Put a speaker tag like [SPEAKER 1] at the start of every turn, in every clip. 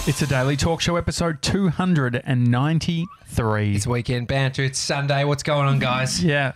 [SPEAKER 1] It's a Daily Talk Show episode 293.
[SPEAKER 2] It's weekend banter. It's Sunday. What's going on, guys?
[SPEAKER 1] Yeah.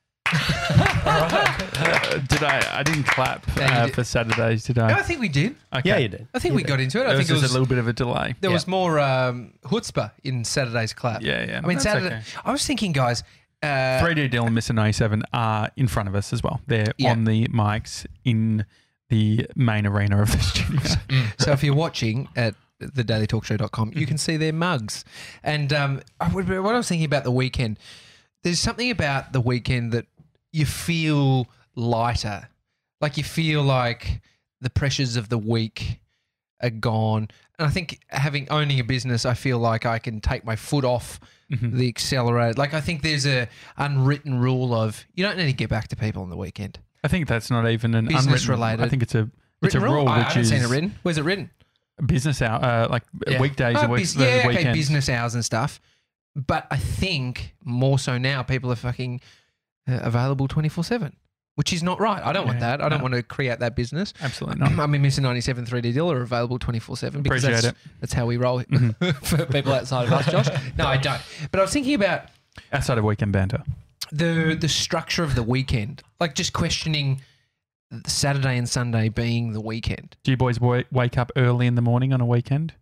[SPEAKER 1] I didn't clap for Saturdays, did
[SPEAKER 2] No,
[SPEAKER 1] I?
[SPEAKER 2] I think we did.
[SPEAKER 1] Okay.
[SPEAKER 3] Yeah, you did.
[SPEAKER 2] I think we got into it. I
[SPEAKER 1] There was
[SPEAKER 2] think it
[SPEAKER 1] just
[SPEAKER 2] was
[SPEAKER 1] a little bit of a delay.
[SPEAKER 2] There was more chutzpah in Saturday's clap.
[SPEAKER 1] Yeah.
[SPEAKER 2] I mean,
[SPEAKER 1] That's
[SPEAKER 2] Saturday.
[SPEAKER 1] okay.
[SPEAKER 2] I was thinking, guys.
[SPEAKER 1] 3D Dylan and Mr. 97 are in front of us as well. They're
[SPEAKER 2] Yeah.
[SPEAKER 1] on the mics in the main arena of the studio.
[SPEAKER 2] So if you're watching at thedailytalkshow.com, you can see their mugs. And what I was thinking about the weekend, there's something about the weekend that you feel lighter. Like you feel like the pressures of the week are gone. And I think owning a business, I feel like I can take my foot off the accelerator. Like I think there's a unwritten rule of you don't need to get back to people on the weekend.
[SPEAKER 1] I think that's not even an
[SPEAKER 2] Business
[SPEAKER 1] unwritten
[SPEAKER 2] related.
[SPEAKER 1] I think it's a
[SPEAKER 2] Written
[SPEAKER 1] rule
[SPEAKER 2] I
[SPEAKER 1] which
[SPEAKER 2] haven't
[SPEAKER 1] is
[SPEAKER 2] seen it written. Where's it written?
[SPEAKER 1] business hour, weekdays and
[SPEAKER 2] Okay,
[SPEAKER 1] weekends.
[SPEAKER 2] business hours and stuff. But I think more so now people are fucking available 24/7, which is not right. I don't want that. I don't want to create that business.
[SPEAKER 1] Absolutely not.
[SPEAKER 2] I mean, Mr. 97 3D Dealer are available 24/7 because
[SPEAKER 1] Appreciate
[SPEAKER 2] that's how we roll for people outside of us, Josh. No, I don't. But I was thinking about
[SPEAKER 1] Outside of weekend banter.
[SPEAKER 2] the structure of the weekend, like just questioning Saturday and Sunday being the weekend.
[SPEAKER 1] Do you boys wake up early in the morning on a weekend?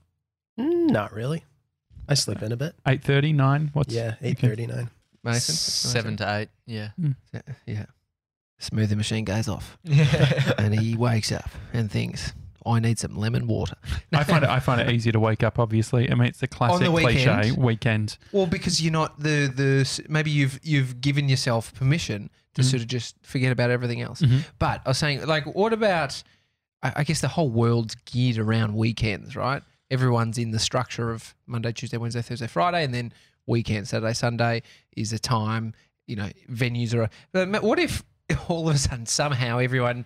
[SPEAKER 3] Not really. I sleep in a bit.
[SPEAKER 1] 8:30, 9? What's
[SPEAKER 3] 8:39.
[SPEAKER 2] Mason?
[SPEAKER 4] 7 to 8, yeah.
[SPEAKER 2] Yeah. Smoothie machine goes off and he wakes up and thinks, I need some lemon water.
[SPEAKER 1] I find it easy to wake up. Obviously, I mean it's the classic cliche weekend.
[SPEAKER 2] Well, because you're not maybe you've given yourself permission to sort of just forget about everything else. But I was saying, like, what about? I guess the whole world's geared around weekends, right? Everyone's in the structure of Monday, Tuesday, Wednesday, Thursday, Friday, and then weekend, Saturday, Sunday is a time. You know, venues are. But what if all of a sudden somehow everyone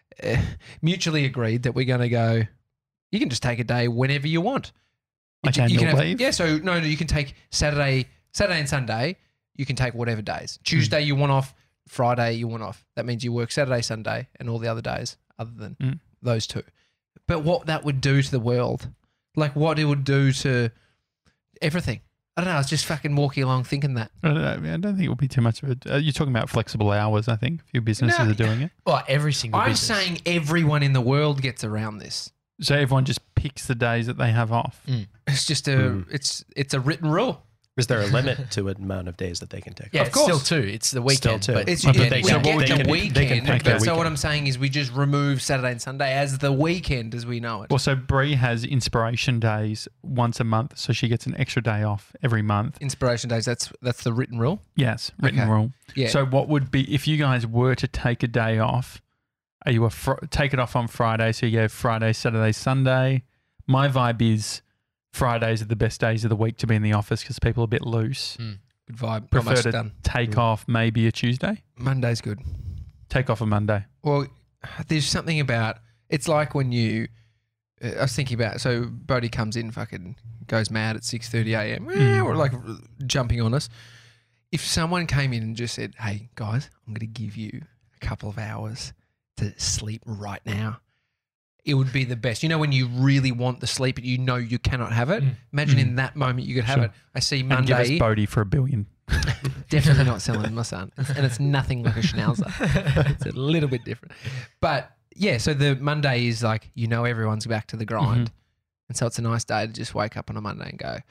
[SPEAKER 2] mutually agreed that we're going to go? You can just take a day whenever you want.
[SPEAKER 1] Like
[SPEAKER 2] you
[SPEAKER 1] annual
[SPEAKER 2] can have,
[SPEAKER 1] leave?
[SPEAKER 2] yeah, so no, you can take Saturday and Sunday. You can take whatever days. Tuesday you want off. Friday you want off. That means you work Saturday, Sunday, and all the other days other than those two. But what that would do to the world, like what it would do to everything. I don't know. I was just fucking walking along thinking that.
[SPEAKER 1] I don't think it would be too much of a. You're talking about flexible hours. I think a few businesses are doing it.
[SPEAKER 4] Well, every single
[SPEAKER 2] I'm
[SPEAKER 4] business.
[SPEAKER 2] saying everyone in the world gets around this.
[SPEAKER 1] So everyone just picks the days that they have off.
[SPEAKER 2] It's just it's a written rule.
[SPEAKER 3] Is there a limit to the amount of days that they can take?
[SPEAKER 4] Yeah,
[SPEAKER 2] Of
[SPEAKER 4] it's
[SPEAKER 2] course.
[SPEAKER 4] still 2. It's the weekend.
[SPEAKER 3] Still 2.
[SPEAKER 4] But
[SPEAKER 2] It's
[SPEAKER 3] But
[SPEAKER 2] we
[SPEAKER 3] they
[SPEAKER 2] get
[SPEAKER 3] can- they
[SPEAKER 2] the
[SPEAKER 3] can-
[SPEAKER 2] weekend.
[SPEAKER 3] they can pick their
[SPEAKER 2] So what
[SPEAKER 3] weekend.
[SPEAKER 2] I'm saying is we just remove Saturday and Sunday as the weekend as we know it.
[SPEAKER 1] Well, so Brie has inspiration days once a month, so she gets an extra day off every month.
[SPEAKER 2] Inspiration days. That's the written rule.
[SPEAKER 1] Yes, written
[SPEAKER 2] Okay.
[SPEAKER 1] rule.
[SPEAKER 2] Yeah.
[SPEAKER 1] So what would be if you guys were to take a day off? Are you take it off on Friday? So you go Friday, Saturday, Sunday. My vibe is Fridays are the best days of the week to be in the office because people are a bit loose.
[SPEAKER 2] Good vibe. Not
[SPEAKER 1] Prefer
[SPEAKER 2] much
[SPEAKER 1] to
[SPEAKER 2] done.
[SPEAKER 1] take off maybe a Tuesday.
[SPEAKER 2] Monday's good.
[SPEAKER 1] Take off a Monday.
[SPEAKER 2] Well, there's something about it's like when you. I was thinking about so Bodie comes in, fucking goes mad at 6:30 a.m. or like jumping on us. If someone came in and just said, "Hey guys, I'm going to give you a couple of hours to sleep right now," it would be the best. You know when you really want the sleep, but you know you cannot have it. Imagine in that moment you could have
[SPEAKER 1] Sure.
[SPEAKER 2] it. I see
[SPEAKER 1] And give us
[SPEAKER 2] Monday.
[SPEAKER 1] Bodie for $1 billion.
[SPEAKER 2] Definitely not selling my son. And it's nothing like a schnauzer. It's a little bit different. But yeah, so the Monday is like, you know, everyone's back to the grind. And so it's a nice day to just wake up on a Monday and go,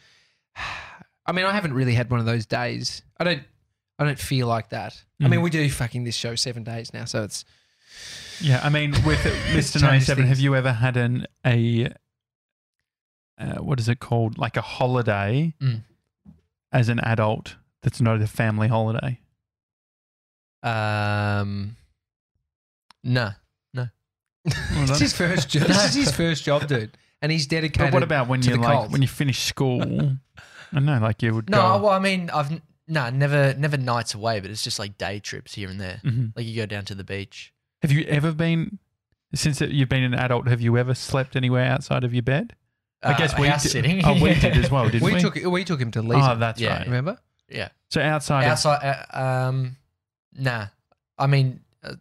[SPEAKER 2] I mean, I haven't really had one of those days. I don't feel like that. I mean, we do fucking this show 7 days now. So it's,
[SPEAKER 1] Yeah, I mean, with Mr.
[SPEAKER 2] Change
[SPEAKER 1] 97, have
[SPEAKER 2] things.
[SPEAKER 1] you ever had what is it called? Like a holiday as an adult that's not a family holiday?
[SPEAKER 4] No.
[SPEAKER 2] it's his first job. This is his first job, dude. And he's dedicated.
[SPEAKER 1] But what about when
[SPEAKER 2] to
[SPEAKER 1] you
[SPEAKER 2] the
[SPEAKER 1] like
[SPEAKER 2] cult?
[SPEAKER 1] when you finish school? I don't know, like you would
[SPEAKER 4] No,
[SPEAKER 1] go.
[SPEAKER 4] well, I mean, never nights away, but it's just like day trips here and there. Like you go down to the beach.
[SPEAKER 1] Have you ever been, since you've been an adult, have you ever slept anywhere outside of your bed? I guess we
[SPEAKER 4] house
[SPEAKER 1] did.
[SPEAKER 4] sitting.
[SPEAKER 1] Oh, we did as well, didn't we?
[SPEAKER 2] we took him to Leeson.
[SPEAKER 1] Oh, that's
[SPEAKER 4] Yeah.
[SPEAKER 1] right.
[SPEAKER 2] Remember?
[SPEAKER 4] Yeah.
[SPEAKER 1] So outside of,
[SPEAKER 4] Outside, nah. I mean,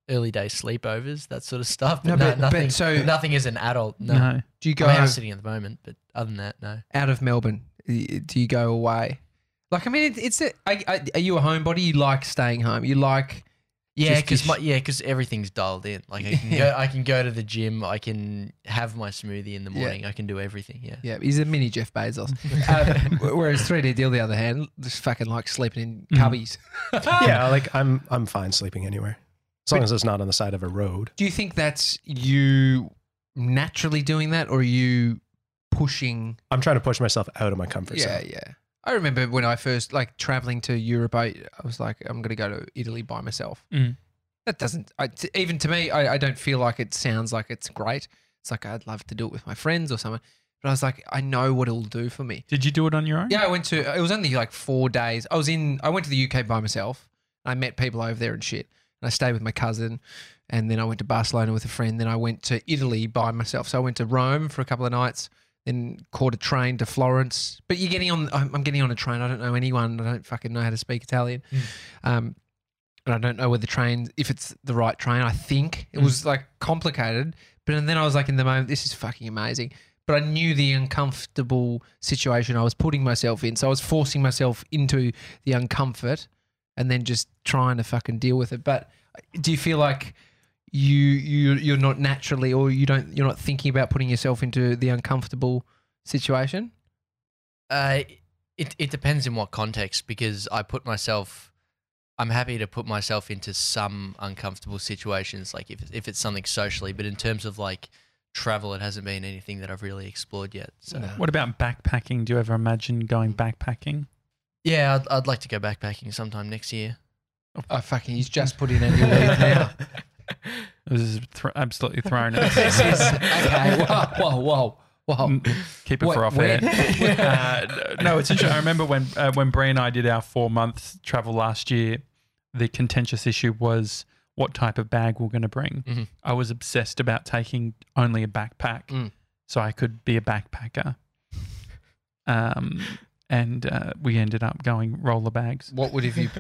[SPEAKER 4] early day sleepovers, that sort of stuff.
[SPEAKER 2] No,
[SPEAKER 4] But,
[SPEAKER 2] but
[SPEAKER 4] nothing.
[SPEAKER 2] so-
[SPEAKER 4] nothing as an adult. No.
[SPEAKER 1] No.
[SPEAKER 2] Do you
[SPEAKER 4] I
[SPEAKER 2] go
[SPEAKER 4] mean, I'm sitting at the moment, but other than that, no.
[SPEAKER 2] out of Melbourne? Do you go away? Like, I mean, are you a homebody? You like staying home? You like
[SPEAKER 4] Yeah,
[SPEAKER 2] Just
[SPEAKER 4] because everything's dialed in. Like I can go to the gym. I can have my smoothie in the morning. I can do everything. Yeah.
[SPEAKER 2] Yeah, he's a mini Jeff Bezos. Whereas 3D Deal, the other hand, just fucking like sleeping in cubbies.
[SPEAKER 3] Yeah, like I'm fine sleeping anywhere as long as it's not on the side of a road.
[SPEAKER 2] Do you think that's you naturally doing that, or are you pushing?
[SPEAKER 3] I'm trying to push myself out of my comfort zone.
[SPEAKER 2] Yeah. I remember when I first like traveling to Europe, I was like, I'm going to go to Italy by myself.
[SPEAKER 1] Mm.
[SPEAKER 2] That doesn't, even to me, I don't feel like it sounds like it's great. It's like I'd love to do it with my friends or something. But I was like, I know what it'll do for me.
[SPEAKER 1] Did you do it on your own?
[SPEAKER 2] Yeah, it was only like 4 days. I went to the UK by myself. I met people over there and shit. And I stayed with my cousin. And then I went to Barcelona with a friend. Then I went to Italy by myself. So I went to Rome for a couple of nights. Then caught a train to Florence. But I'm getting on a train. I don't know anyone. I don't fucking know how to speak Italian. And I don't know where the train, if it's the right train. I think it was like complicated. But then I was like in the moment, this is fucking amazing. But I knew the uncomfortable situation I was putting myself in. So I was forcing myself into the uncomfort and then just trying to fucking deal with it. But do you feel like you're not naturally, or you're not thinking about putting yourself into the uncomfortable situation?
[SPEAKER 4] It depends in what context, because I'm happy to put myself into some uncomfortable situations, like if it's something socially, but in terms of like travel, it hasn't been anything that I've really explored yet. So
[SPEAKER 2] No.
[SPEAKER 1] What about backpacking? Do you ever imagine going backpacking?
[SPEAKER 4] yeah, I'd like to go backpacking sometime next year.
[SPEAKER 2] Oh, fucking, he's just put in annual leave now.
[SPEAKER 1] This is absolutely thrown at
[SPEAKER 2] This is, okay, whoa.
[SPEAKER 1] Keep it
[SPEAKER 2] What-
[SPEAKER 1] for off
[SPEAKER 2] when?
[SPEAKER 1] air. No, it's interesting. I remember when Brie and I did our 4 months travel last year, the contentious issue was what type of bag we're going to bring.
[SPEAKER 4] Mhm.
[SPEAKER 1] I was obsessed about taking only a backpack so I could be a backpacker. And we ended up going roller bags.
[SPEAKER 2] What would have you?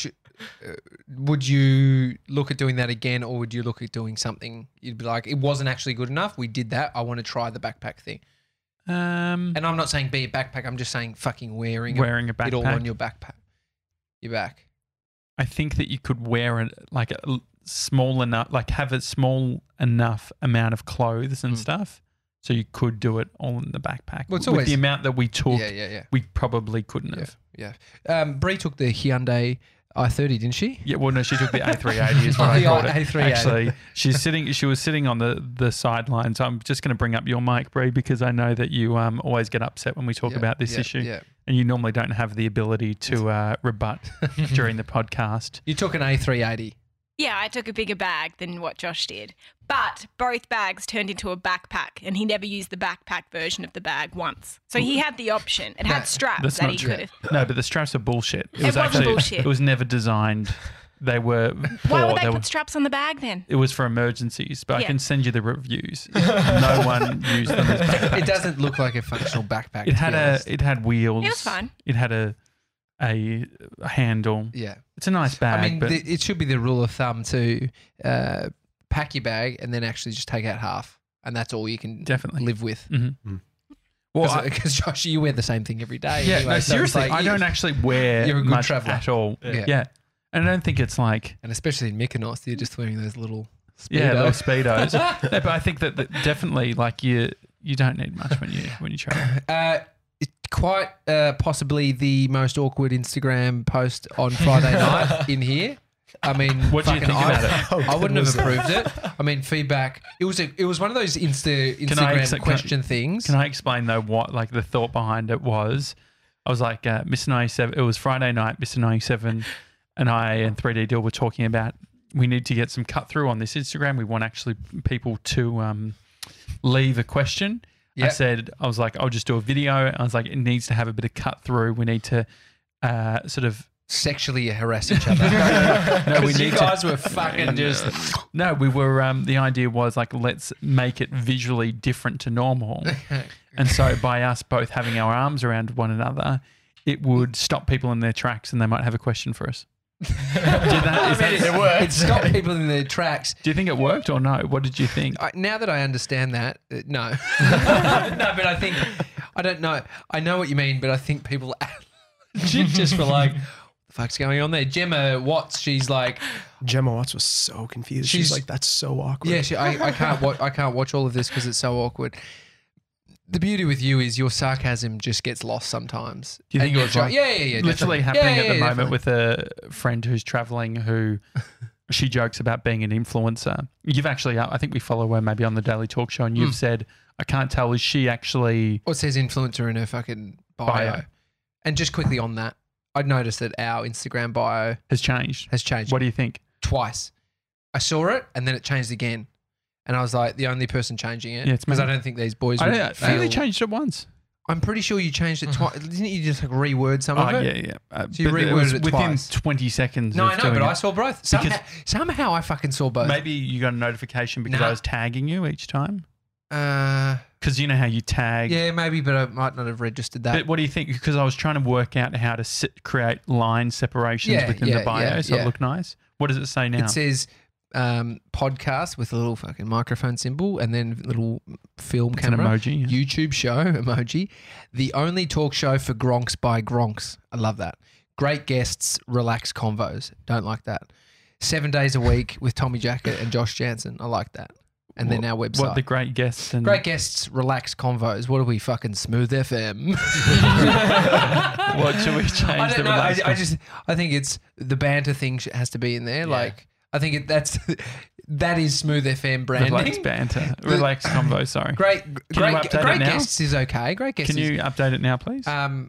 [SPEAKER 2] Would you look at doing that again, or would you look at doing something? You'd be like, it wasn't actually good enough. We did that. I want to try the backpack thing. And I'm not saying be a backpack. I'm just saying fucking wearing
[SPEAKER 1] a
[SPEAKER 2] it all
[SPEAKER 1] backpack.
[SPEAKER 2] on your backpack, your back.
[SPEAKER 1] I think that you could wear it like small enough, like have a small enough amount of clothes and stuff, so you could do it all in the backpack.
[SPEAKER 2] Well, it's
[SPEAKER 1] with
[SPEAKER 2] always-
[SPEAKER 1] the amount that we took,
[SPEAKER 2] Yeah.
[SPEAKER 1] we probably couldn't have.
[SPEAKER 2] Yeah. Brie took the Hyundai i30, didn't she?
[SPEAKER 1] Yeah, well, no, she took the A380 is what I
[SPEAKER 2] The
[SPEAKER 1] called it.
[SPEAKER 2] A380.
[SPEAKER 1] Actually, she was sitting on the sideline. So I'm just going to bring up your mic, Brie, because I know that you always get upset when we talk about this issue,
[SPEAKER 2] Yeah.
[SPEAKER 1] and you normally don't have the ability to rebut during the podcast.
[SPEAKER 2] You took an A380.
[SPEAKER 5] Yeah, I took a bigger bag than what Josh did. But both bags turned into a backpack, and he never used the backpack version of the bag once. So he had the option. It had straps
[SPEAKER 1] That's
[SPEAKER 5] that
[SPEAKER 1] not
[SPEAKER 5] he
[SPEAKER 1] true.
[SPEAKER 5] could have.
[SPEAKER 1] No, but the straps are bullshit. It
[SPEAKER 5] wasn't bullshit.
[SPEAKER 1] It was never designed. They were poor.
[SPEAKER 5] Why would they put straps on the bag then?
[SPEAKER 1] It was for emergencies, but I
[SPEAKER 5] Yeah.
[SPEAKER 1] can send you the reviews. No one used them as backpacks.
[SPEAKER 2] It doesn't look like a functional backpack.
[SPEAKER 1] It
[SPEAKER 2] to
[SPEAKER 1] had
[SPEAKER 2] be honest.
[SPEAKER 1] it had wheels.
[SPEAKER 5] It was fine.
[SPEAKER 1] It had a handle.
[SPEAKER 2] Yeah.
[SPEAKER 1] It's a nice bag.
[SPEAKER 2] I mean,
[SPEAKER 1] but
[SPEAKER 2] it should be the rule of thumb to pack your bag and then actually just take out half, and that's all you can
[SPEAKER 1] Definitely.
[SPEAKER 2] live with.
[SPEAKER 1] well,
[SPEAKER 2] Because Josh, you wear the same thing every day.
[SPEAKER 1] yeah,
[SPEAKER 2] anyway,
[SPEAKER 1] no,
[SPEAKER 2] so it's
[SPEAKER 1] seriously,
[SPEAKER 2] like
[SPEAKER 1] I don't actually wear
[SPEAKER 2] you're a good
[SPEAKER 1] much
[SPEAKER 2] traveller.
[SPEAKER 1] at all.
[SPEAKER 2] Yeah.
[SPEAKER 1] Yeah. And I don't think it's like
[SPEAKER 2] and especially in Mykonos, you're just wearing those little
[SPEAKER 1] little
[SPEAKER 2] Speedos.
[SPEAKER 1] speedos. No, but I think that definitely like you don't need much when you travel.
[SPEAKER 2] Quite possibly the most awkward Instagram post on Friday night in here. I mean,
[SPEAKER 1] What do you
[SPEAKER 2] fucking
[SPEAKER 1] think about it?
[SPEAKER 2] I wouldn't have approved it. I mean, feedback. It was one of those Instagram question things.
[SPEAKER 1] Can I explain though what like the thought behind it was? I was like, Mr. 97. It was Friday night. Mr. 97 and I and 3D Deal were talking about we need to get some cut through on this Instagram. We want actually people to leave a question.
[SPEAKER 2] Yep.
[SPEAKER 1] I was like, I'll just do a video. I was like, it needs to have a bit of cut through. We need to sort of
[SPEAKER 2] Sexually harass each other.
[SPEAKER 1] No, we
[SPEAKER 2] you
[SPEAKER 1] need
[SPEAKER 2] guys
[SPEAKER 1] to.
[SPEAKER 2] were fucking just.
[SPEAKER 1] No, we were. The idea was like, let's make it visually different to normal. And so by us both having our arms around one another, it would stop people in their tracks and they might have a question for us.
[SPEAKER 2] It stopped people in their tracks.
[SPEAKER 1] Do you think it worked or no? What did you think?
[SPEAKER 2] Now that I understand that, no. No, but I don't know. I know what you mean, but I think people just were like, what the fuck's going on there? Gemma Watts, she's like,
[SPEAKER 3] Gemma Watts was so confused. She's like, that's so awkward.
[SPEAKER 2] yeah, I can't watch all of this because it's so awkward. The beauty with you is your sarcasm just gets lost sometimes.
[SPEAKER 1] Do you think it was like
[SPEAKER 2] yeah,
[SPEAKER 1] literally
[SPEAKER 2] definitely.
[SPEAKER 1] happening
[SPEAKER 2] Yeah,
[SPEAKER 1] at the
[SPEAKER 2] yeah,
[SPEAKER 1] moment
[SPEAKER 2] definitely.
[SPEAKER 1] with a friend who's traveling who she jokes about being an influencer. You've actually, I think we follow her maybe on the Daily Talk Show, and you've said, I can't tell, is she actually
[SPEAKER 2] What says influencer in her fucking bio? And just quickly on that, I'd noticed that our Instagram bio
[SPEAKER 1] has changed?
[SPEAKER 2] has changed
[SPEAKER 1] What do you think?
[SPEAKER 2] twice. I saw it and then it changed again. And I was like, the only person changing it.
[SPEAKER 1] Yeah, it's
[SPEAKER 2] because
[SPEAKER 1] me.
[SPEAKER 2] I don't think these boys
[SPEAKER 1] I
[SPEAKER 2] would
[SPEAKER 1] only changed it once.
[SPEAKER 2] I'm pretty sure you changed it twice. Didn't you just like reword some of it?
[SPEAKER 1] Yeah.
[SPEAKER 2] So you
[SPEAKER 1] but it
[SPEAKER 2] reworded
[SPEAKER 1] was
[SPEAKER 2] it
[SPEAKER 1] within
[SPEAKER 2] twice.
[SPEAKER 1] 20 seconds.
[SPEAKER 2] No,
[SPEAKER 1] of
[SPEAKER 2] I know,
[SPEAKER 1] doing
[SPEAKER 2] but
[SPEAKER 1] it.
[SPEAKER 2] I saw both. Somehow I fucking saw both.
[SPEAKER 1] Maybe you got a notification because
[SPEAKER 2] Nah.
[SPEAKER 1] I was tagging you each time.
[SPEAKER 2] Yeah,
[SPEAKER 1] Because you know how you tag.
[SPEAKER 2] maybe, but I might not have registered that.
[SPEAKER 1] But what do you think? Because I was trying to work out how to create line separations
[SPEAKER 2] Yeah,
[SPEAKER 1] within
[SPEAKER 2] yeah,
[SPEAKER 1] the bio
[SPEAKER 2] yeah,
[SPEAKER 1] so
[SPEAKER 2] yeah.
[SPEAKER 1] it looked nice. What does it say now?
[SPEAKER 2] It says podcast with a little fucking microphone symbol and then little film
[SPEAKER 1] It's an
[SPEAKER 2] camera.
[SPEAKER 1] emoji. Yeah.
[SPEAKER 2] YouTube show emoji. The only talk show for Gronks by Gronks. I love that. Great guests, relaxed convos. Don't like that. 7 days a week with Tommy Jackett and Josh Jansen. I like that. And then our website.
[SPEAKER 1] What the great guests and
[SPEAKER 2] Great guests, relaxed convos. What are we fucking Smooth FM?
[SPEAKER 1] what should we change
[SPEAKER 2] I
[SPEAKER 1] the
[SPEAKER 2] don't know.
[SPEAKER 1] relaxed
[SPEAKER 2] I think it's the banter thing has to be in there.
[SPEAKER 4] Yeah.
[SPEAKER 2] Like I think that is Smooth FM branding.
[SPEAKER 1] relaxed banter, relaxed convo. Sorry.
[SPEAKER 2] Great
[SPEAKER 1] update it
[SPEAKER 2] great
[SPEAKER 1] now?
[SPEAKER 2] guests is okay. Great guests.
[SPEAKER 1] Can you update it now, please?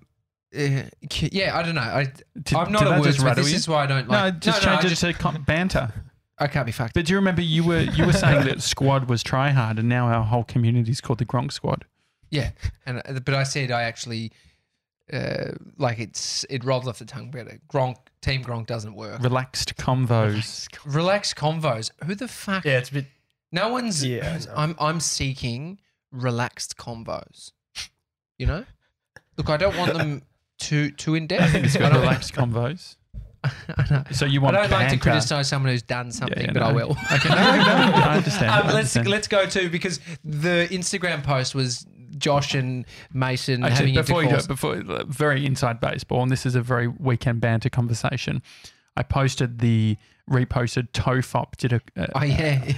[SPEAKER 2] Yeah, I don't know. I'm
[SPEAKER 1] Did
[SPEAKER 2] not a
[SPEAKER 1] that just
[SPEAKER 2] wordsmith.
[SPEAKER 1] rattle
[SPEAKER 2] This
[SPEAKER 1] you?
[SPEAKER 2] is why I don't
[SPEAKER 1] No,
[SPEAKER 2] like.
[SPEAKER 1] just change it to banter.
[SPEAKER 2] I can't be fucked.
[SPEAKER 1] But do you remember you were saying that squad was try hard, and now our whole community is called the Gronk Squad.
[SPEAKER 2] Yeah, but I said I actually like it rolls off the tongue better. Team Gronk doesn't work.
[SPEAKER 1] Relaxed convos.
[SPEAKER 2] Relaxed convos. Who the fuck?
[SPEAKER 4] Yeah, it's a bit.
[SPEAKER 2] No one's.
[SPEAKER 3] Yeah, no.
[SPEAKER 2] I'm seeking relaxed convos. You know, look, I don't want them too in depth.
[SPEAKER 1] It's got relaxed convos.
[SPEAKER 2] I know.
[SPEAKER 1] So you
[SPEAKER 2] I
[SPEAKER 1] want
[SPEAKER 2] don't like to
[SPEAKER 1] banter.
[SPEAKER 2] criticize someone who's done something,
[SPEAKER 1] yeah,
[SPEAKER 2] but
[SPEAKER 1] no.
[SPEAKER 2] I will.
[SPEAKER 1] Okay, no, I understand. I
[SPEAKER 2] Let's
[SPEAKER 1] understand.
[SPEAKER 2] go to because the Instagram post was Josh and Mason
[SPEAKER 1] Actually,
[SPEAKER 2] having
[SPEAKER 1] before you do
[SPEAKER 2] intercourse.
[SPEAKER 1] it, very inside baseball, and this is a very weekend banter conversation. I reposted Tofop did
[SPEAKER 2] Oh yeah,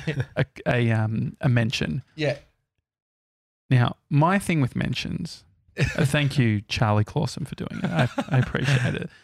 [SPEAKER 1] a mention.
[SPEAKER 2] yeah.
[SPEAKER 1] Now, my thing with mentions, thank you, Charlie Clausen, for doing it. I appreciate it.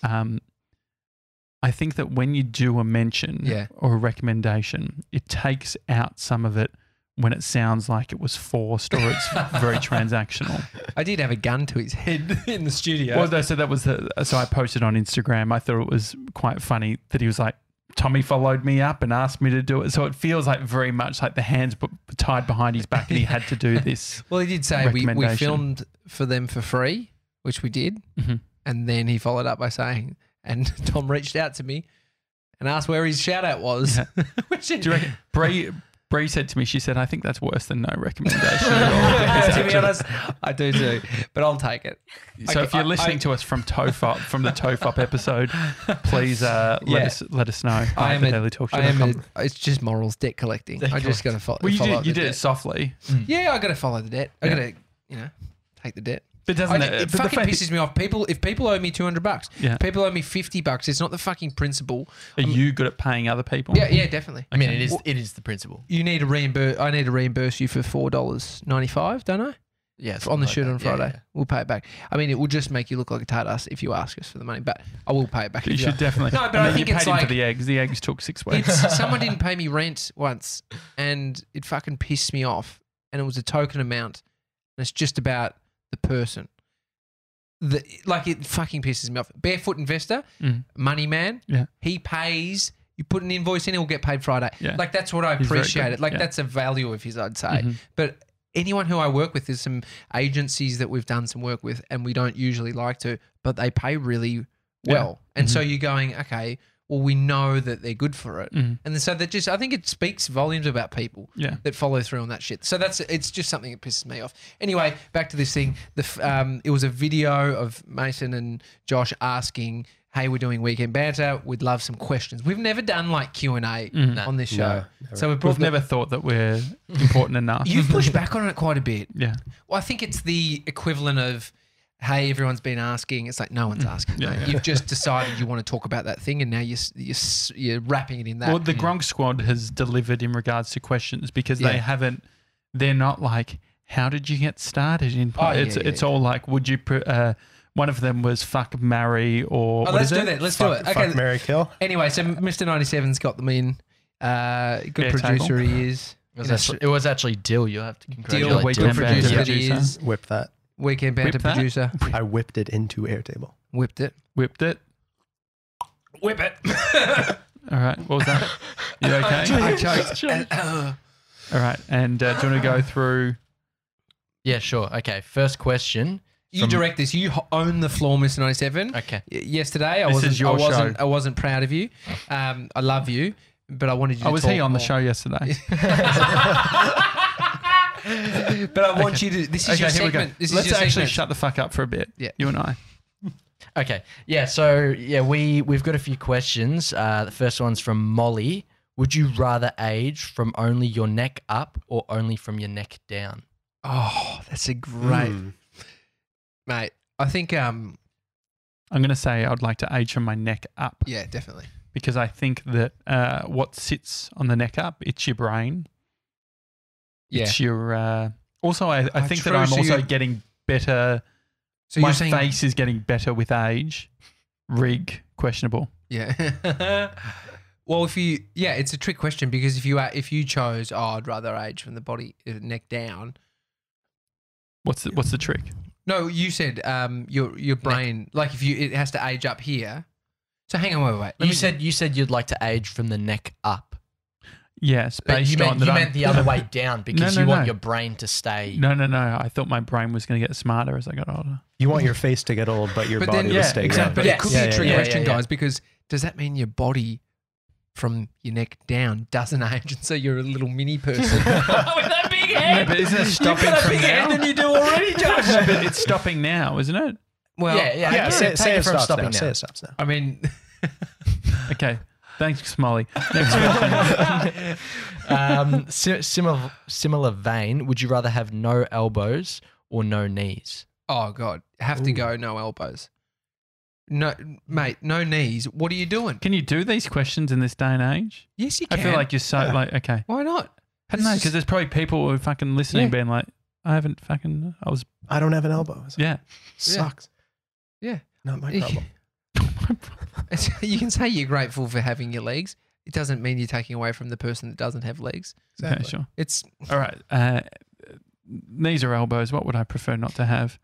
[SPEAKER 1] I think that when you do a mention
[SPEAKER 2] Yeah.
[SPEAKER 1] or a recommendation, it takes out some of it when it sounds like it was forced or it's very transactional.
[SPEAKER 2] I did have a gun to his head in the studio.
[SPEAKER 1] Well, so that was so I posted on Instagram. I thought it was quite funny that he was like, Tommy followed me up and asked me to do it. So it feels like very much like the hands tied behind his back and he had to do this.
[SPEAKER 2] Well, he did say we
[SPEAKER 1] recommendation.
[SPEAKER 2] filmed for them for free, which we did.
[SPEAKER 1] Mhm.
[SPEAKER 2] And then he followed up by saying, and Tom reached out to me and asked where his shout out was.
[SPEAKER 1] Yeah.
[SPEAKER 2] Which
[SPEAKER 1] Do you reckon? Bree said to me, she said, I think that's worse than no recommendation at all.
[SPEAKER 2] to be honest, I do too, but I'll take it.
[SPEAKER 1] So if you're listening to us from Tofop, from the Tofop episode, please let us know.
[SPEAKER 2] I am
[SPEAKER 1] daily
[SPEAKER 2] it's just morals, debt collecting. I just got to follow.
[SPEAKER 1] Well,
[SPEAKER 2] follow
[SPEAKER 1] you
[SPEAKER 2] the
[SPEAKER 1] did it
[SPEAKER 2] debt.
[SPEAKER 1] softly.
[SPEAKER 2] Yeah, I got to follow the debt. I
[SPEAKER 1] Yeah.
[SPEAKER 2] got to, take the debt.
[SPEAKER 1] But doesn't
[SPEAKER 2] It
[SPEAKER 1] but the
[SPEAKER 2] fucking
[SPEAKER 1] fact-
[SPEAKER 2] pisses me off. If people owe me $200,
[SPEAKER 1] Yeah.
[SPEAKER 2] people owe me $50. It's not the fucking principle.
[SPEAKER 1] Are you good at paying other people?
[SPEAKER 2] Yeah, definitely.
[SPEAKER 4] I mean, it is the principle.
[SPEAKER 2] You need to reimburse. I need to reimburse you for $4.95, don't I?
[SPEAKER 4] Yeah,
[SPEAKER 2] On the shoot on
[SPEAKER 4] that. Yeah,
[SPEAKER 2] Friday,
[SPEAKER 4] yeah.
[SPEAKER 2] we'll pay it back. I mean, it will just make you look like a tight ass if you ask us for the money, but I will pay it back.
[SPEAKER 1] You
[SPEAKER 2] if
[SPEAKER 1] should definitely.
[SPEAKER 2] No, but
[SPEAKER 1] And
[SPEAKER 2] I
[SPEAKER 1] then
[SPEAKER 2] think
[SPEAKER 1] you
[SPEAKER 2] it's
[SPEAKER 1] paid him for
[SPEAKER 2] like-
[SPEAKER 1] the eggs. The eggs took 6 weeks.
[SPEAKER 2] Someone didn't pay me rent once, and it fucking pissed me off. And it was a token amount, and it's just about the person. It fucking pisses me off. Barefoot Investor,
[SPEAKER 1] Mm.
[SPEAKER 2] money man.
[SPEAKER 1] Yeah.
[SPEAKER 2] He pays. You put an invoice in, he'll get paid Friday.
[SPEAKER 1] Yeah.
[SPEAKER 2] Like that's what I
[SPEAKER 1] He's very
[SPEAKER 2] appreciate.
[SPEAKER 1] good,
[SPEAKER 2] It. Like
[SPEAKER 1] yeah.
[SPEAKER 2] that's a value of his, I'd say.
[SPEAKER 1] Mhm.
[SPEAKER 2] But anyone who I work with, there's some agencies that we've done some work with, and we don't usually like to, but they pay really well. And so you're going, okay, well, we know that they're good for it.
[SPEAKER 1] Mhm.
[SPEAKER 2] And so that just, I think it speaks volumes about people
[SPEAKER 1] Yeah.
[SPEAKER 2] that follow through on that shit. So it's just something that pisses me off. Anyway, back to this thing. It was a video of Mason and Josh asking, hey, we're doing weekend banter. We'd love some questions. We've never done like Q&A on this show.
[SPEAKER 3] No, never.
[SPEAKER 2] So
[SPEAKER 1] We've never thought that we're important enough.
[SPEAKER 2] You've pushed back on it quite a bit.
[SPEAKER 1] Yeah.
[SPEAKER 2] Well, I think it's the equivalent of, hey, everyone's been asking. It's like no one's asking.
[SPEAKER 1] Yeah,
[SPEAKER 2] mate.
[SPEAKER 1] yeah.
[SPEAKER 2] You've just decided you want to talk about that thing, and now you're wrapping it in that.
[SPEAKER 1] Well, the Gronk squad has delivered in regards to questions because
[SPEAKER 2] Yeah.
[SPEAKER 1] they haven't. They're not like, how did you get started in?
[SPEAKER 2] Oh, yeah,
[SPEAKER 1] it's all like, would you? One of them was fuck, marry, or what
[SPEAKER 2] let's
[SPEAKER 1] is
[SPEAKER 2] do
[SPEAKER 1] it?
[SPEAKER 2] that. Let's do it. Okay.
[SPEAKER 3] Fuck, marry, kill.
[SPEAKER 2] Anyway, so Mr. 97's got them in. Good producer he is.
[SPEAKER 4] It was actually Dill. You have to
[SPEAKER 2] Deal
[SPEAKER 4] congratulate
[SPEAKER 1] Weekend
[SPEAKER 2] good
[SPEAKER 4] Dill.
[SPEAKER 1] Banter
[SPEAKER 2] producer that he
[SPEAKER 1] producer.
[SPEAKER 2] is.
[SPEAKER 3] Whip that.
[SPEAKER 2] Weekend banter
[SPEAKER 1] Whip that?
[SPEAKER 2] producer.
[SPEAKER 3] I whipped it into Airtable.
[SPEAKER 2] Whipped it.
[SPEAKER 1] Whipped it.
[SPEAKER 2] Whip it.
[SPEAKER 1] All right. What was that? You okay?
[SPEAKER 2] I choked.
[SPEAKER 1] All right. And do you want to go through?
[SPEAKER 4] Yeah, sure. Okay. First question.
[SPEAKER 2] You
[SPEAKER 4] From-
[SPEAKER 2] direct this. You own the floor, Mr. 97.
[SPEAKER 4] Okay.
[SPEAKER 2] Yesterday, I
[SPEAKER 1] This
[SPEAKER 2] wasn't.
[SPEAKER 1] is your
[SPEAKER 2] I wasn't proud of you. I love you, but I wanted you. to
[SPEAKER 1] Oh, was
[SPEAKER 2] talk
[SPEAKER 1] he on the
[SPEAKER 2] more.
[SPEAKER 1] show yesterday?
[SPEAKER 2] But I want you to. This is your
[SPEAKER 1] Okay, here we go.
[SPEAKER 2] segment. This
[SPEAKER 1] Let's
[SPEAKER 2] is your
[SPEAKER 1] actually
[SPEAKER 2] segment.
[SPEAKER 1] shut the fuck up for a bit.
[SPEAKER 2] Yeah.
[SPEAKER 1] You and I.
[SPEAKER 4] Okay. Yeah. So yeah, we've got a few questions. The first one's from Molly. Would you rather age from only your neck up or only from your neck down?
[SPEAKER 2] Oh, that's a great,
[SPEAKER 3] Mm.
[SPEAKER 2] mate. I think.
[SPEAKER 1] I'm going to say I'd like to age from my neck up
[SPEAKER 2] Yeah, definitely.
[SPEAKER 1] because I think that what sits on the neck up, it's your brain.
[SPEAKER 2] Yeah.
[SPEAKER 1] It's your. Also, I
[SPEAKER 2] Oh,
[SPEAKER 1] think
[SPEAKER 2] true.
[SPEAKER 1] that I'm
[SPEAKER 2] So
[SPEAKER 1] also
[SPEAKER 2] you-
[SPEAKER 1] getting better.
[SPEAKER 2] So
[SPEAKER 1] My
[SPEAKER 2] you're saying,
[SPEAKER 1] face is getting better with age. Rig, questionable.
[SPEAKER 2] yeah. Well, it's a trick question because if you chose, I'd rather age from the body neck down.
[SPEAKER 1] What's the trick?
[SPEAKER 2] No, you said your brain, like if it has to age up here. So hang on, wait.
[SPEAKER 4] You said you'd like to age from the neck up.
[SPEAKER 1] Yes,
[SPEAKER 4] But
[SPEAKER 1] based
[SPEAKER 4] you meant,
[SPEAKER 1] on that
[SPEAKER 4] you
[SPEAKER 1] I'm-
[SPEAKER 4] meant the other way down because
[SPEAKER 1] No,
[SPEAKER 4] you
[SPEAKER 1] no,
[SPEAKER 4] want
[SPEAKER 1] no.
[SPEAKER 4] your brain to stay.
[SPEAKER 1] No. I thought my brain was going to get smarter as I got older.
[SPEAKER 3] You want your face to get old, but your
[SPEAKER 2] But
[SPEAKER 3] body
[SPEAKER 2] then,
[SPEAKER 3] will
[SPEAKER 1] yeah,
[SPEAKER 3] stay
[SPEAKER 1] exactly.
[SPEAKER 3] young.
[SPEAKER 2] But
[SPEAKER 4] Yes.
[SPEAKER 2] it could
[SPEAKER 4] Yeah,
[SPEAKER 2] be a
[SPEAKER 4] yeah,
[SPEAKER 2] trick
[SPEAKER 4] yeah,
[SPEAKER 2] question,
[SPEAKER 4] yeah, yeah.
[SPEAKER 2] guys, because does that mean your body from your neck down doesn't age, and so you're a little mini person with that big head?
[SPEAKER 1] No, but isn't it stopping
[SPEAKER 2] You've got a
[SPEAKER 1] from
[SPEAKER 2] bigger head
[SPEAKER 1] now?
[SPEAKER 2] than you do already, Josh.
[SPEAKER 1] No, but it's stopping now, isn't it?
[SPEAKER 2] Well,
[SPEAKER 4] Yeah.
[SPEAKER 3] Yeah, say
[SPEAKER 4] Take it
[SPEAKER 3] it
[SPEAKER 4] from
[SPEAKER 3] stops
[SPEAKER 4] stopping
[SPEAKER 3] now.
[SPEAKER 4] now.
[SPEAKER 3] Say it stops now.
[SPEAKER 2] I mean,
[SPEAKER 1] Okay. Thanks, Molly. Next question.
[SPEAKER 4] Similar vein. Would you rather have no elbows or no knees?
[SPEAKER 2] oh god, have to go no elbows. No, mate, no knees. What are you doing?
[SPEAKER 1] Can you do these questions in this day and age?
[SPEAKER 2] Yes, you
[SPEAKER 1] I
[SPEAKER 2] can.
[SPEAKER 1] feel like you're so
[SPEAKER 3] Yeah.
[SPEAKER 1] like okay.
[SPEAKER 2] Why not?
[SPEAKER 1] I don't know because there's probably people who are fucking listening,
[SPEAKER 2] Yeah.
[SPEAKER 1] being like, I haven't fucking. I was
[SPEAKER 3] I don't have an elbow.
[SPEAKER 1] yeah.
[SPEAKER 3] Sucks.
[SPEAKER 2] Yeah.
[SPEAKER 3] Not my problem.
[SPEAKER 2] You can say you're grateful for having your legs. It doesn't mean you're taking away from the person that doesn't have legs.
[SPEAKER 1] Okay, sure.
[SPEAKER 2] It's
[SPEAKER 1] All right. Knees or elbows? What would I prefer not to have?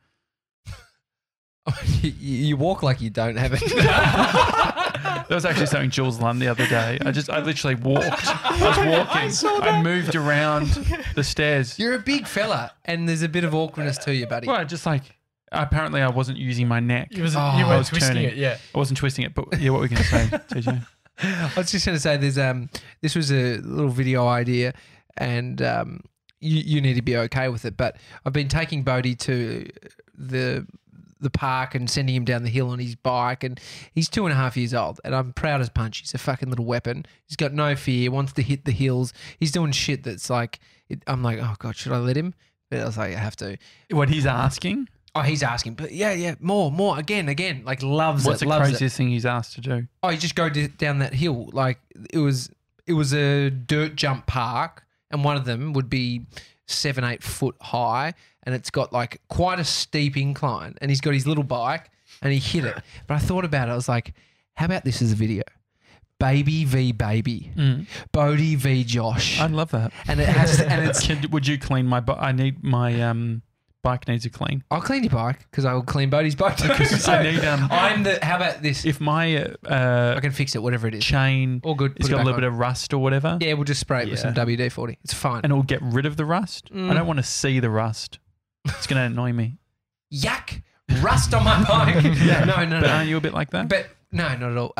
[SPEAKER 2] you walk like you don't have it.
[SPEAKER 1] There was actually something Jules Lund the other day. I literally walked. I was walking. I moved around the stairs.
[SPEAKER 2] You're a big fella, and there's a bit of awkwardness to you, buddy.
[SPEAKER 1] Well, just like apparently I wasn't using my neck.
[SPEAKER 2] you
[SPEAKER 1] I
[SPEAKER 2] were
[SPEAKER 1] was turning.
[SPEAKER 4] yeah.
[SPEAKER 1] I wasn't twisting it, but yeah, what were we going to say, TJ?
[SPEAKER 2] I was just going to say, there's this was a little video idea, and you need to be okay with it. But I've been taking Bodhi to the park and sending him down the hill on his bike, and he's 2.5 years old, and I'm proud as punch. He's a fucking little weapon. He's got no fear, wants to hit the hills. He's doing shit that's like, I'm like, oh god, should I let him? But I was like, I have to.
[SPEAKER 1] What he's asking?
[SPEAKER 2] Oh, he's asking, but yeah, more, again, like loves
[SPEAKER 1] What's
[SPEAKER 2] it,
[SPEAKER 1] the
[SPEAKER 2] loves it.
[SPEAKER 1] craziest thing he's asked to do?
[SPEAKER 2] Oh, you just go down that hill. Like it was a dirt jump park, and one of them would be 7-8 foot high, and it's got like quite a steep incline. And he's got his little bike, and he hit it. But I thought about it. I was like, how about this as a video? Baby v baby, Bodhi v Josh,
[SPEAKER 1] I love that.
[SPEAKER 2] and it has to, and it's.
[SPEAKER 1] Would you clean my bike? I need my bike needs a clean.
[SPEAKER 2] I'll clean your bike because I will clean Bodhi's bike too. So
[SPEAKER 1] I need
[SPEAKER 2] I'm the. How about this?
[SPEAKER 1] if my
[SPEAKER 2] I can fix it, whatever it is.
[SPEAKER 1] chain
[SPEAKER 2] All good.
[SPEAKER 1] it's
[SPEAKER 2] put it
[SPEAKER 1] got a
[SPEAKER 2] back
[SPEAKER 1] little
[SPEAKER 2] on.
[SPEAKER 1] bit of rust or whatever,
[SPEAKER 2] Yeah, we'll just spray it with some
[SPEAKER 1] Yeah.
[SPEAKER 2] WD-40. It's fine.
[SPEAKER 1] and it'll get rid of the rust. I don't want to see the rust. It's going to annoy me.
[SPEAKER 2] Yuck! Rust on my bike. No.
[SPEAKER 1] But aren't you a bit like that?
[SPEAKER 2] But no, not at all.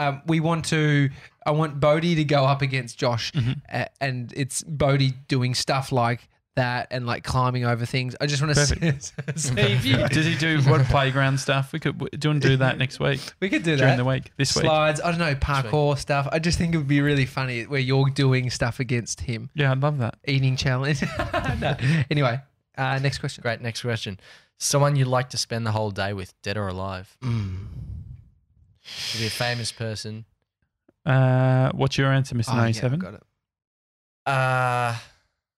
[SPEAKER 2] I want Bodhi to go up against Josh, and it's Bodhi doing stuff like that and like climbing over things. I just want to see if you.
[SPEAKER 1] Does he do what playground stuff? Do you want to do that next week?
[SPEAKER 2] We could do
[SPEAKER 1] during
[SPEAKER 2] that
[SPEAKER 1] the week. This week.
[SPEAKER 2] Slides. I don't know, parkour stuff. I just think it would be really funny where you're doing stuff against him.
[SPEAKER 1] Yeah, I'd love that.
[SPEAKER 2] Eating challenge. No. Anyway, next question.
[SPEAKER 4] Great. Next question. Someone you'd like to spend the whole day with, dead or alive? Could be a famous person.
[SPEAKER 1] What's your answer, Mr. 97?
[SPEAKER 2] Yeah, got it.